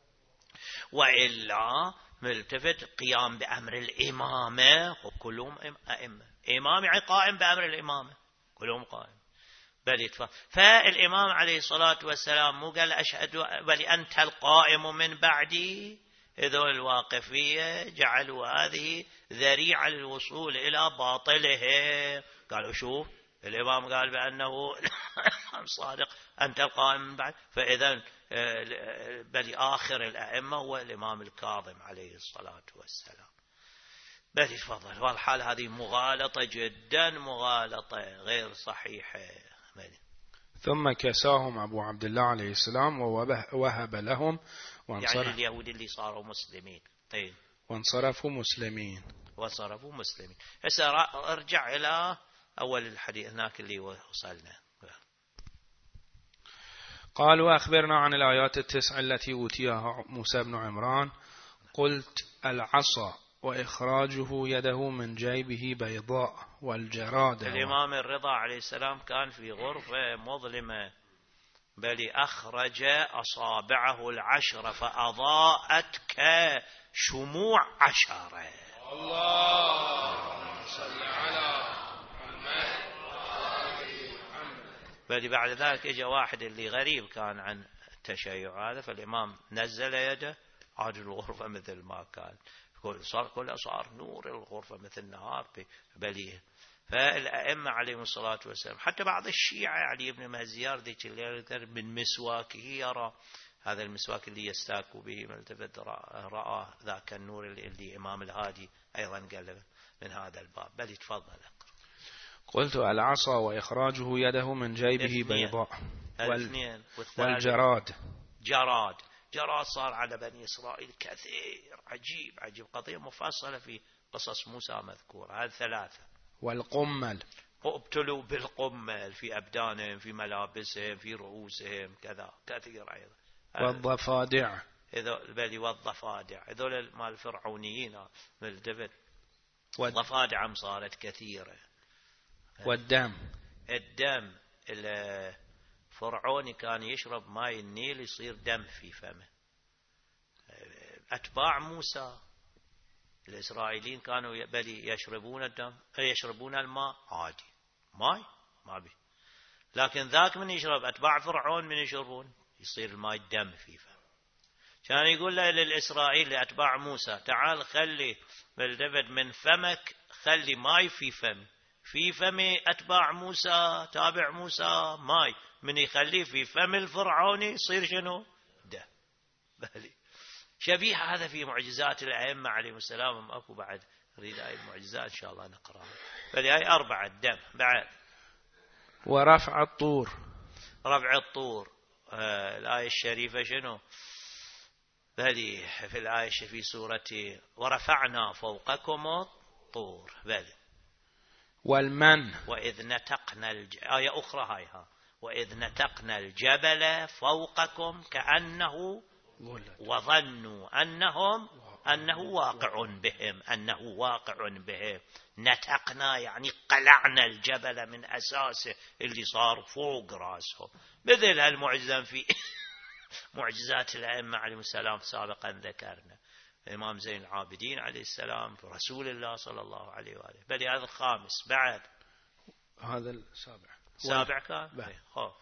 وإلا ملتفت قيام بأمر الإمامة، وكلهم أئمة، إمام يعني قائم بأمر الإمامة، كلهم قائم. فالإمام عليه الصلاة والسلام مو قال أشهد بل أنت القائم من بعدي، هذول الواقفية جعلوا هذه ذريعة للوصول إلى باطله. قالوا شوف الإمام قال بأنه صادق أنت القائم من بعد، فإذا بل آخر الأئمة هو الإمام الكاظم عليه الصلاة والسلام. بل تفضل. والحال هذه مغالطة جدا، مغالطة غير صحيحة. ثم كساهم أبو عبد الله عليه السلام ووهب لهم وانصرف، يعني اليهود اللي صاروا مسلمين. طيب وانصرفوا مسلمين. هسه ارجع إلى أول الحديث هناك اللي وصلنا. قالوا أخبرنا عن الآيات 9 التي أوتيها موسى بن عمران. قلت العصا وإخراجه يده من جيبه بيضاء والجراد. الإمام الرضا عليه السلام كان في غرفة مظلمة، بل أخرج أصابعه 10 فأضاءت كشموع 10. اللهم صل على محمد. بل بعد ذلك اجى واحد اللي غريب كان عن التشيع هذا، فالإمام نزل يده، عاد الغرفة مثل ما كان، صار نور الغرفة مثل نهار بليه. فالأئمة عليهم الصلاة والسلام، حتى بعض الشيعة علي بن مهزيار ذيك اللي من مسواكه يرى هذا المسواك اللي يستاكوا به، ملتفت رأى ذاك النور اللي إمام الهادي أيضا قال من هذا الباب. بل تفضل. قلت العصا وإخراجه يده من جيبه بيضاء والجراد. جراد صار على بني إسرائيل كثير، عجيب قضية مفصلة في قصص موسى مذكورة. هذه 3. والقمل، ابتلوا بالقمل في أبدانهم، في ملابسهم، في رؤوسهم، كذا كثير أيضا. والضفادع، والضفادع هذول مال الفرعونيين ملتفت، الضفادع صارت كثيرة. والدم، الدم الفرعوني كان يشرب ماء النيل يصير دم في فمه. أتباع موسى الإسرائيليين كانوا بل يشربون الدم، يشربون الماء عادي، ماء ما بي، لكن ذاك من يشرب أتباع فرعون من يشربون يصير الماء دم في فمه. كان يقول له للإسرائيل لأتباع موسى تعال خلي بالدبد من فمك، خلي ماء في فم أتباع موسى تابع موسى ماي، من يخليه في فم الفرعوني يصير شنو؟ ده. بلي شبيه هذا في معجزات الأئمة عليهم السلام. أكو بعد نريد هاي المعجزات إن شاء الله نقرأها. بلي هاي 4 الدم. بعد ورفع الطور. رفع الطور الآية الشريفة شنو؟ بلي في الآية في سورة ورفعنا فوقكم الطور. بلي والمن وإذ نتقنا آية أخرى هايها وإذ نتقنا الجبل فوقكم كأنه وظنوا أنه واقع بهم نتقنا يعني قلعنا الجبل من أساسه اللي صار فوق راسهم. مثل هالمعجزة في معجزات الأئمة عليهم السلام سابقا ذكرنا، الإمام زين العابدين عليه السلام، رسول الله صلى الله عليه وآله. بل هذا 5. بعد هذا السابع. سابع كان.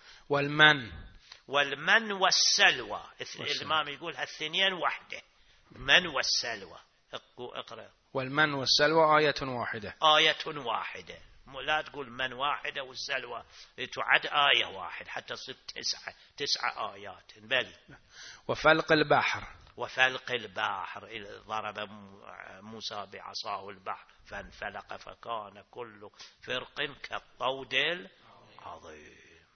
والمن والسلوى. الإمام يقول هالثنين وحده، من والسلوى. اقرأ. والمن والسلوى آية واحدة. لا تقول من واحدة والسلوى تعد آية واحد حتى تصير 9 آيات. بل وفلق البحر إذ ضرب موسى بعصاه البحر فانفلق فكان كل فرق كالطود العظيم.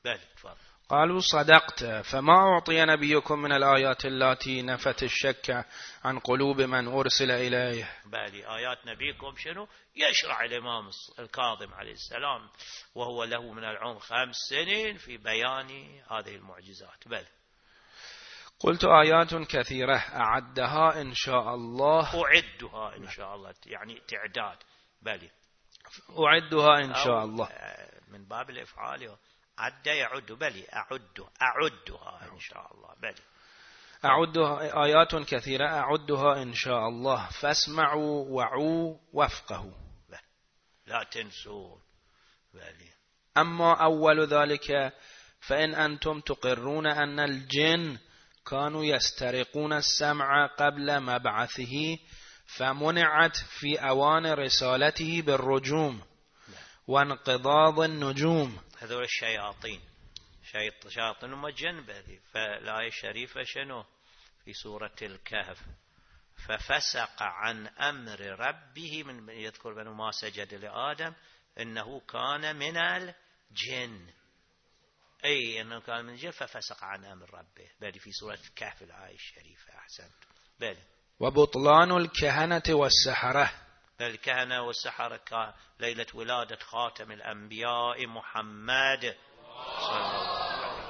بل تفضل. قالوا صدقت، فما أعطي نبيكم من الآيات التي نفت الشك عن قلوب من أرسل إليه؟ بالي آيات نبيكم شنو؟ يشرع الإمام الكاظم عليه السلام وهو له من العمر 5 سنين في بيان هذه المعجزات. بل قلت آيات كثيرة أعدها إن شاء الله. أعدها إن شاء الله يعني تعداد. بالي أعدها إن شاء الله من باب الإفعال. عد يعد. بلي أعدها إن شاء الله. بلي أعدها آيات كثيرة أعدها إن شاء الله، فاسمعوا وعوا وافقهوا لا تنسوا. بلي أما أول ذلك فإن أنتم تقرون أن الجن كانوا يسترقون السمع قبل مبعثه فمنعت في أوان رسالته بالرجوم وانقضاض النجوم. هذول الشياطين شياطين وجن. فالآية الشريفة شنو في سورة الكهف؟ ففسق عن أمر ربه، من يذكر بأنه ما سجد لآدم إنه كان من الجن، أي إنه كان من الجن ففسق عن أمر ربه. بل في سورة الكهف الآية الشريفة. أحسنت. بل وبطلان الكهنة والسحرة. الكهنة والسحرة ليلة ولادة خاتم الأنبياء محمد صلى الله عليه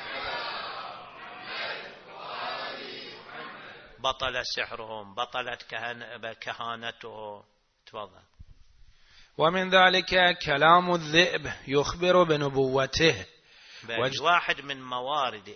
وسلم بطل سحرهم، بطلت كهانتهم. تفضل. ومن ذلك كلام الذئب يخبر بنبوته. واحد من موارد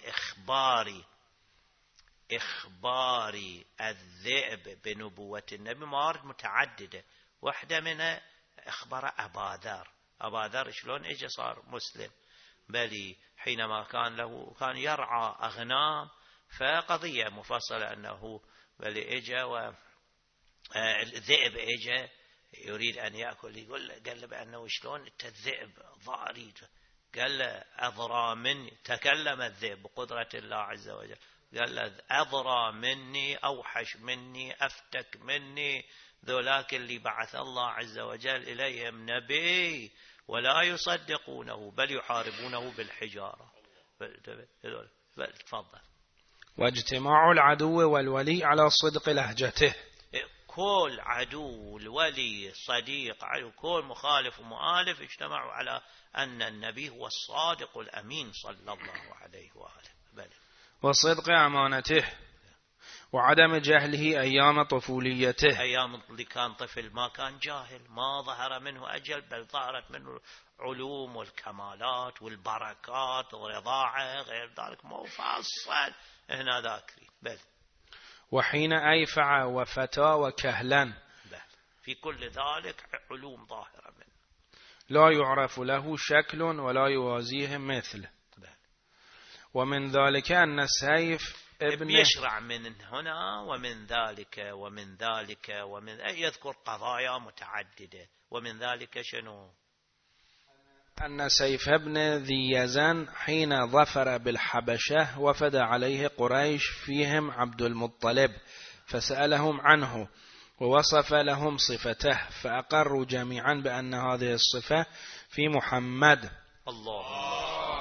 إخبار الذئب بنبوة النبي موارد متعددة. واحدة منها إخبار أبا ذر شلون إجا صار مسلم. بل حينما كان يرعى أغنام، فقضية مفصلة أنه بل إجا والذئب إجا يريد أن يأكل. قال له بأنه شلون أنت الذئب ضاري؟ قال له أضرى مني. تكلم الذئب بقدرة الله عز وجل. قال له أضرى مني، أوحش مني، أفتك مني، ذولاك اللي بعث الله عز وجل إليهم نبي ولا يصدقونه بل يحاربونه بالحجارة. تفضل. واجتماع العدو والولي على صدق لهجته. كل عدو الولي صديق عدو كل مخالف ومؤالف اجتمعوا على أن النبي هو الصادق الأمين صلى الله عليه وآله. بل وصدق أمانته وعدم جهله أيام طفوليته. أيام اللي كان طفل ما كان جاهل، ما ظهر منه أجل، بل ظهرت منه العلوم والكمالات والبركات والرضاعة غير ذلك مفصل هنا ذاكرين. بل وحين أيفع وفتى وكهلا. في كل ذلك علوم ظاهرة منه لا يعرف له شكل ولا يوازيه مثل. ومن ذلك أن السيف ابن يشرع من هنا ومن ذلك ومن ذلك ومن يذكر قضايا متعددة. ومن ذلك شنو؟ أن سيف ابن ذي يزن حين ظفر بالحبشة وفد عليه قريش فيهم عبد المطلب فسألهم عنه ووصف لهم صفته فأقروا جميعا بأن هذه الصفة في محمد. الله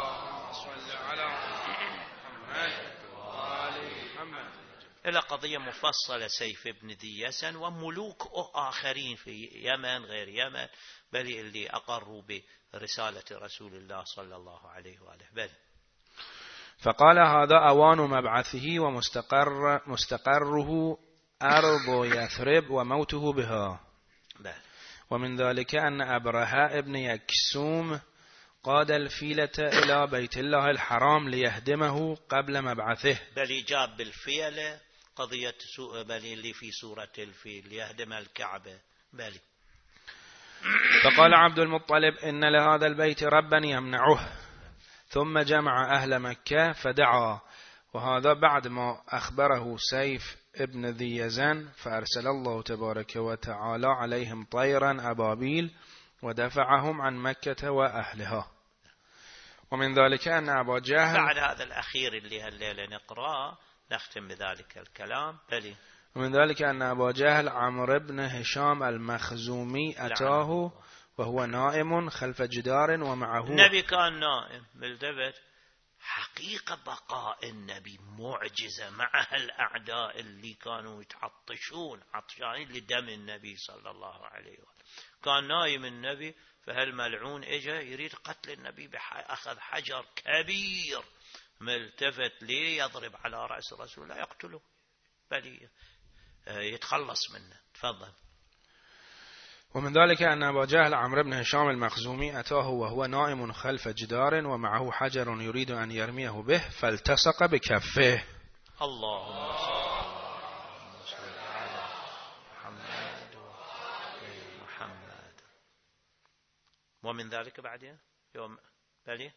إلى قضية مفصلة سيف ابن ذي يزن وملوك آخرين في يمن غير يمن بل اللي أقروا برسالة رسول الله صلى الله عليه وآله. بل فقال هذا أوان مبعثه ومستقره أرض يثرب وموته بها. بل ومن ذلك أن أبرهة ابن يكسوم قاد الفيلة إلى بيت الله الحرام ليهدمه قبل مبعثه. بل جاب بالفيلة قضية بل اللي في سورة الفيل ليهدم الكعبة. بل فقال عبد المطلب إن لهذا البيت ربا يمنعه، ثم جمع أهل مكة فدعا. وهذا بعد ما أخبره سيف ابن ذي يزن فأرسل الله تبارك وتعالى عليهم طيرا أبابيل ودفعهم عن مكة وأهلها. ومن ذلك أن أبا جهل بعد هذا الأخير اللي هالليلة نقرأ نختم بذلك الكلام. بلي ومن ذلك أن أبا جهل عمرو بن هشام المخزومي أتاه وهو نائم خلف جدار ومعه. النبي كان نائم، ملتفت. حقيقة بقاء النبي معجزة مع الأعداء اللي كانوا يتعطشون عطشانين لدم النبي صلى الله عليه وسلم. كان نايم النبي، فهالملعون اجا يريد قتل النبي، أخذ حجر كبير ملتفت ليه يضرب على رأس الرسول، لا يقتله بل يتخلص منه. تفضل. ومن ذلك أن أبا جهل عمرو بن هشام المخزومي أتاه وهو نائم خلف جدار ومعه حجر يريد أن يرميه به فالتصق بكفه. اللهم صل على محمد ومحمد. ومن ذلك بعد يوم بلي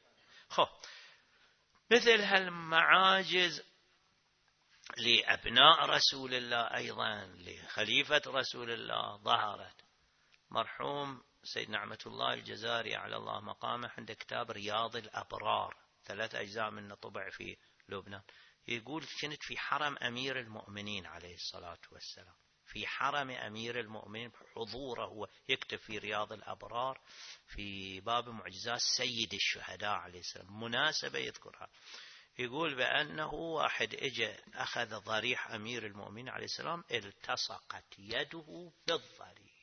مثل هالمعاجز لأبناء رسول الله أيضا لخليفة رسول الله ظهرت. مرحوم سيد نعمة الله الجزاري على الله مقامه عنده كتاب رياض الأبرار، 3 أجزاء منه طبع في لبنان. يقول كنت في حرم أمير المؤمنين عليه الصلاة والسلام، في حرم أمير المؤمنين بحضوره، هو يكتب في رياض الأبرار في باب معجزات سيد الشهداء عليه السلام مناسبة يذكرها. يقول بأنه واحد اجى أخذ ضريح أمير المؤمنين عليه السلام، التصقت يده بالضريح،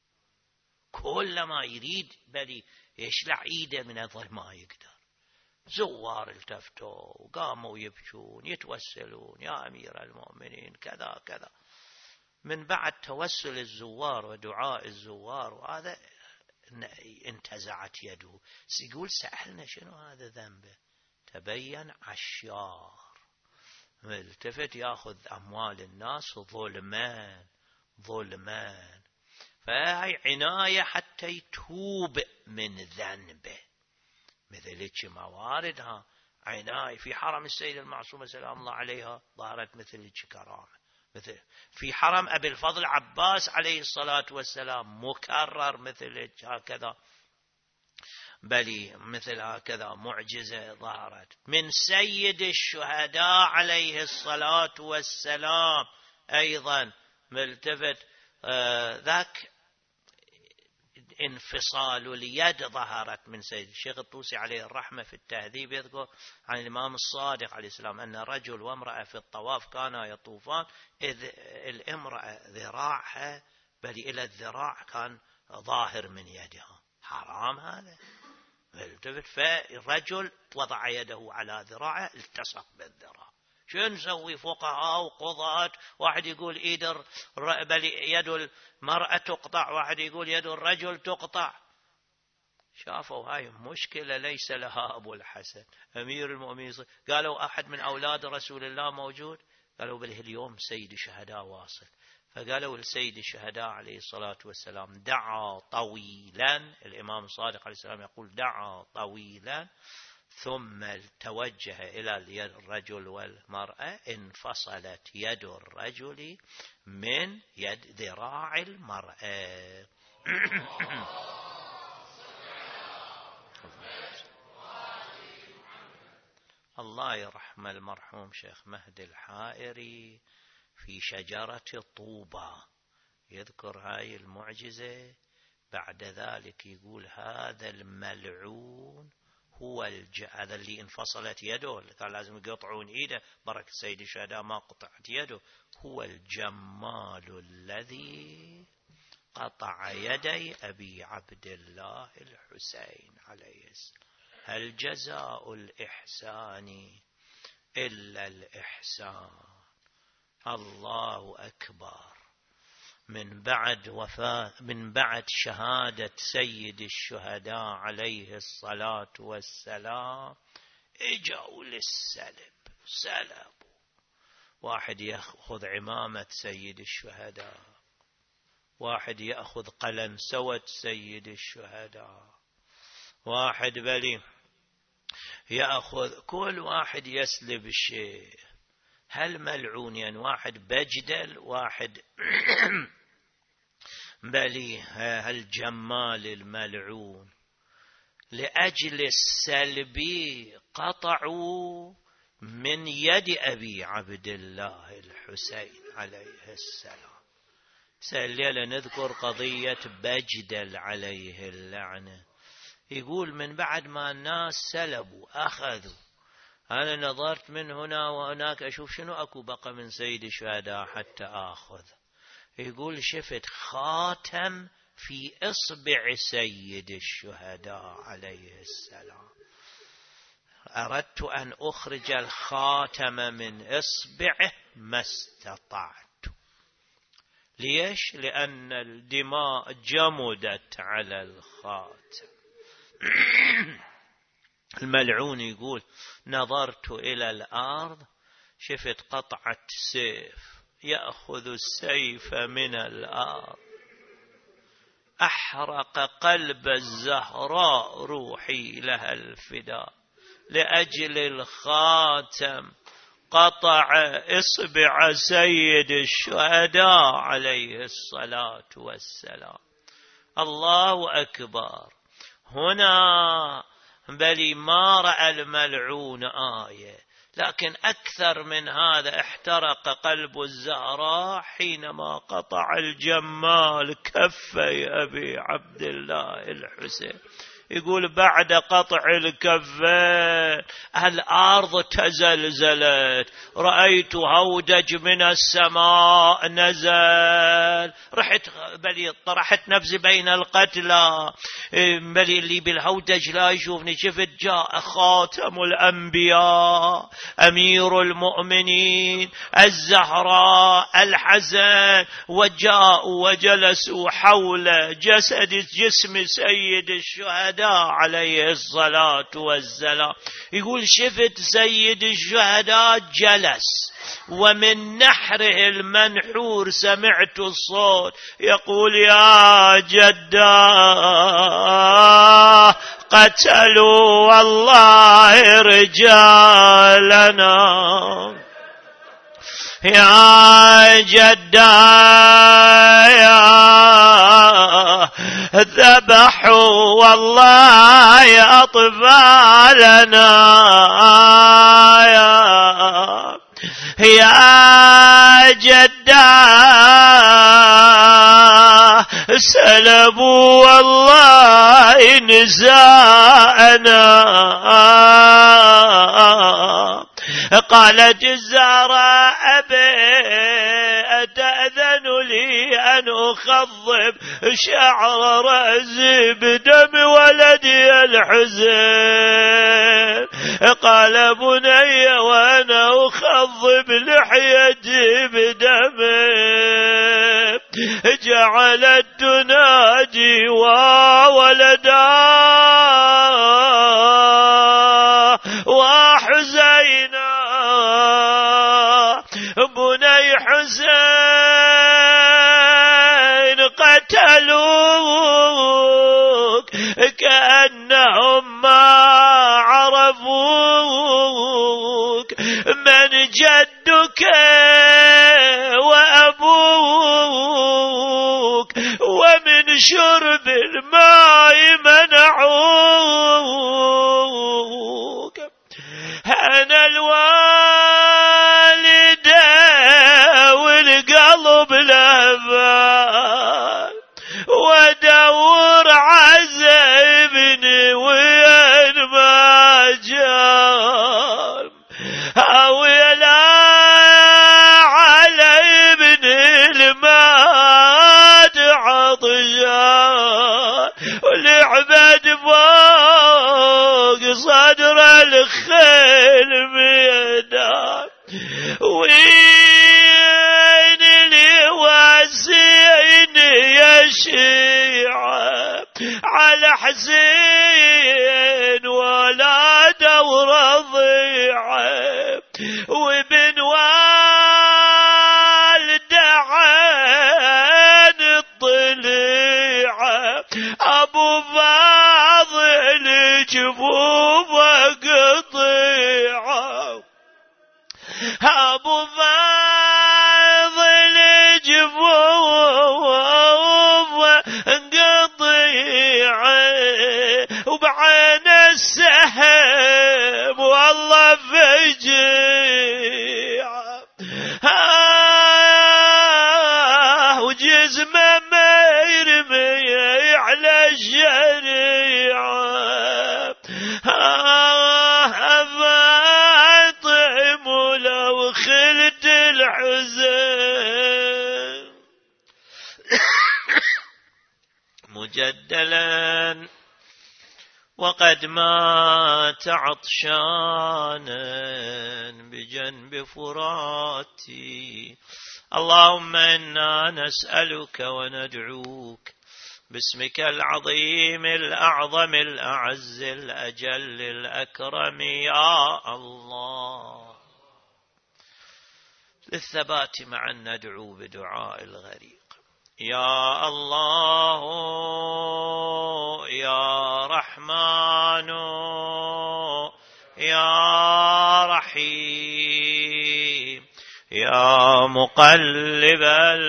كلما يريد بل يشلع ايده من الضريح ما يقدر. زوار التفتوا وقاموا يبكون يتوسلون يا أمير المؤمنين كذا كذا. من بعد توسل الزوار ودعاء الزوار وهذا انتزعت يده. يقول سألنا شنو هذا ذنبه، تبين عشار ملتفت ياخذ أموال الناس ظلمان، فهي عناية حتى يتوب من ذنبه. مثل مواردها عناية في حرم السيد المعصومة سلام الله عليها ظهرت مثل كرامة. مثل في حرم أبي الفضل عباس عليه الصلاة والسلام مكرر مثل هكذا، بل مثل هكذا معجزة ظهرت من سيد الشهداء عليه الصلاة والسلام أيضا ملتفت. ذاك انفصال اليد ظهرت من سيد الشيخ الطوسي عليه الرحمة في التهذيب، يذكر عن الإمام الصادق عليه السلام أن رجل وامرأة في الطواف كانا يطوفان، إذ الامرأة ذراعها بل إلى الذراع كان ظاهر من يدها، حرام هذا. فالرجل وضع يده على ذراعه التصق بالذراع. شو نسوي فقهاء وقضاة؟ واحد يقول بل يد المرأة تقطع، واحد يقول يد الرجل تقطع. شافوا هاي مشكلة ليس لها أبو الحسن أمير المؤمنين. قالوا أحد من أولاد رسول الله موجود؟ قالوا بله اليوم سيد الشهداء واصل. فقالوا لسيد الشهداء عليه الصلاة والسلام دعا طويلا، الإمام الصادق عليه السلام يقول دعا طويلا ثم توجه إلى الرجل والمرأة، انفصلت يد الرجل من يد ذراع المرأة. الله يرحم المرحوم شيخ مهدي الحائري في شجرة طوبى يذكر هاي المعجزة. بعد ذلك يقول هذا الملعون هو هذا اللي انفصلت يده، كان لازم يقطعون ايده، بركة سيد الشهداء ما قطعت يده، هو الجمال الذي قطع يدي أبي عبد الله الحسين عليه السلام. هل جزاء الإحسان إلا الإحسان؟ الله أكبر. من بعد شهادة سيد الشهداء عليه الصلاة والسلام اجوا للسلب، سلبوا. واحد يأخذ عمامة سيد الشهداء، واحد يأخذ قلنسوة سيد الشهداء، واحد بلي يأخذ، كل واحد يسلب شيء. هل ملعونين، واحد بجدل، واحد بلي هالجمال الملعون. لأجل السلبي قطعوا من يد أبي عبد الله الحسين عليه السلام. الليلة نذكر قضية بجدل عليه اللعنة. يقول من بعد ما الناس سلبوا أخذوا، أنا نظرت من هنا وهناك أشوف شنو أكو بقى من سيد الشهداء حتى آخذ. يقول شفت خاتم في إصبع سيد الشهداء عليه السلام، أردت أن أخرج الخاتم من إصبعه ما استطعت. ليش؟ لأن الدماء جمدت على الخاتم. الملعون يقول نظرت إلى الأرض شفت قطعة سيف يأخذ السيف من الأرض، أحرق قلب الزهراء روحي لها الفداء، لأجل الخاتم قطع إصبع سيد الشهداء عليه الصلاة والسلام. الله أكبر. هنا بل ما رأى الملعون آية، لكن أكثر من هذا احترق قلب الزهراء حينما قطع الجمال كفي أبي عبد الله الحسين. يقول بعد قطع الكفين الأرض تزلزلت، رأيت هودج من السماء نزل، بلي طرحت نفسي بين القتلى، بلي اللي بالهودج لا يشوفني. شفت جاء خاتم الأنبياء أمير المؤمنين الزهراء الحسن، وجاءوا وجلسوا حول جسم سيد الشهداء عليه الصلاة والسلام. يقول شفت سيد الشهداء جلس، ومن نحره المنحور سمعت الصوت يقول يا جداه قتلوا والله رجالنا، يا جداه ذبحوا والله أطفالنا، يا جداه سلبوا والله نساءنا. قالت الزهراء أبي أتأذن لي أن أخضب شعر رأسي بدم ولدي الحسين؟ قال بني وأنا أخضب لحيتي بدمي. جعلت تنادي وولدا وحزينا بني حسين قتلوك كأنهم ما عرفوك، من جدك وأبوك ومن شرب الماء منعوك. أنا الوالدة والقلب لهفان، ودور عزبني وين ما جام، ويلا على ابن المات عطشان، ولعبد فوق صدر الخيل ميدان. وين اللي واسين يا شيعة على حسين ولاد ورضيعة، وابن والده عين الطليعة، أبو فاضل جفوفه قطيعة، أبو فاضل جفوفه قطيعة، وبعين السهم والله فجيعة، وجزء الحزن مجدلا وقد مات عطشانا بجنب فراتي. اللهم إنا نسألك وندعوك باسمك العظيم الأعظم الأعز الأجل الأكرم يا الله للثبات معا ندعو بدعاء الغريق. يا الله يا رحمن يا رحيم يا مقلب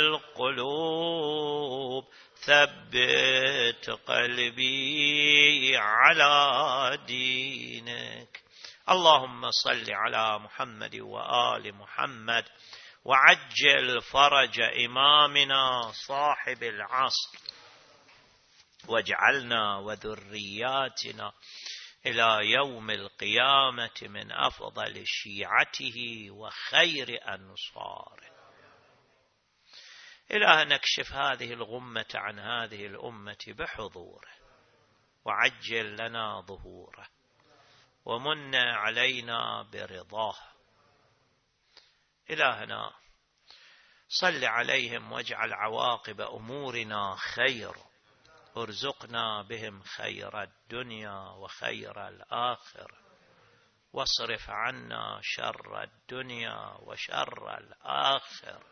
القلوب ثبت قلبي على دينك. اللهم صل على محمد وآل محمد وعجل فرج إمامنا صاحب العصر واجعلنا وذرياتنا إلى يوم القيامة من أفضل شيعته وخير أنصاره. إله نكشف هذه الغمة عن هذه الأمة بحضوره وعجل لنا ظهوره ومن علينا برضاه. إلهنا صل عليهم واجعل عواقب أمورنا خير ارزقنا بهم خير الدنيا وخير الآخرة واصرف عنا شر الدنيا وشر الآخرة.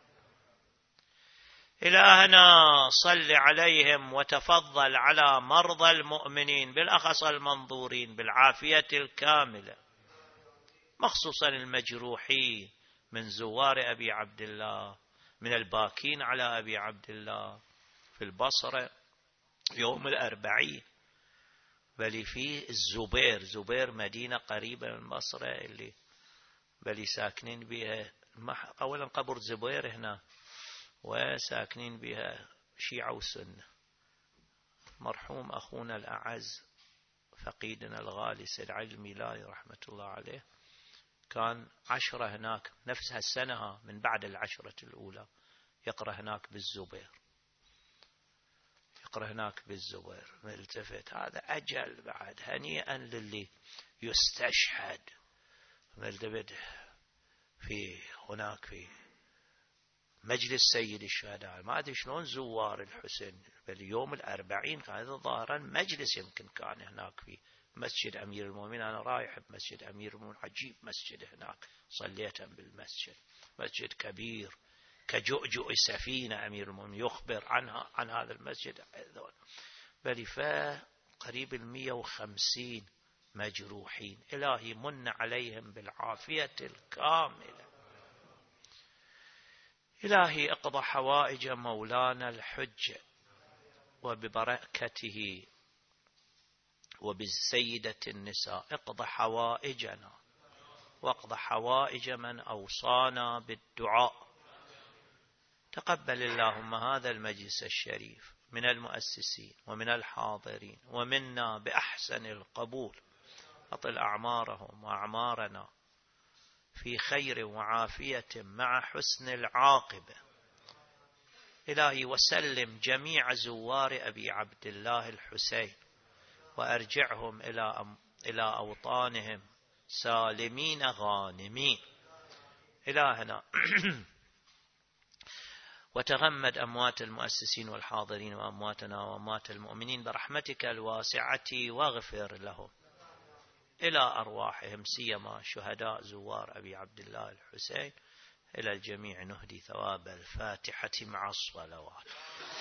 إلهنا صل عليهم وتفضل على مرضى المؤمنين بالأخص المنظورين بالعافية الكاملة مخصوصا المجروحين من زوار أبي عبد الله من الباكين على أبي عبد الله في البصرة يوم الأربعين بل في زبير مدينة قريبة من البصرة اللي بل ساكنين بها أولا قبر زبير هنا وساكنين بها شيعة وسنة. مرحوم أخونا الأعز فقيدنا الغالي سيد علي الميلاني رحمة الله عليه كان 10 هناك نفس هالسنة من بعد 10 الأولى يقرأ هناك بالزبير ملتفت هذا أجل بعد هنيئا للي يستشهد ملتفت في هناك في مجلس سيد الشهداء. ما أدري شلون زوار الحسين بل يوم الأربعين هذا ظاهرا مجلس يمكن كان هناك في مسجد أمير المؤمنين. أنا رايح بمسجد أمير المؤمنين عجيب مسجد هناك صليت بالمسجد مسجد كبير كجؤجؤ سفينة أمير المؤمنين يخبر عن هذا المسجد بل قريب 150 مجروحين. إلهي من عليهم بالعافية الكاملة. إلهي اقضى حوائج مولانا الحجة وببركته وبالسيدة النساء اقضى حوائجنا واقضى حوائج من أوصانا بالدعاء. تقبل اللهم هذا المجلس الشريف من المؤسسين ومن الحاضرين ومنا بأحسن القبول. أطل أعمارهم وأعمارنا في خير وعافية مع حسن العاقبة. إلهي وسلم جميع زوار أبي عبد الله الحسين وأرجعهم إلى أوطانهم سالمين غانمين. إلهنا وتغمد أموات المؤسسين والحاضرين وأمواتنا وأموات المؤمنين برحمتك الواسعة واغفر لهم إلى أرواحهم سيما شهداء زوار أبي عبد الله الحسين. إلى الجميع نهدي ثواب الفاتحة مع الصلوات.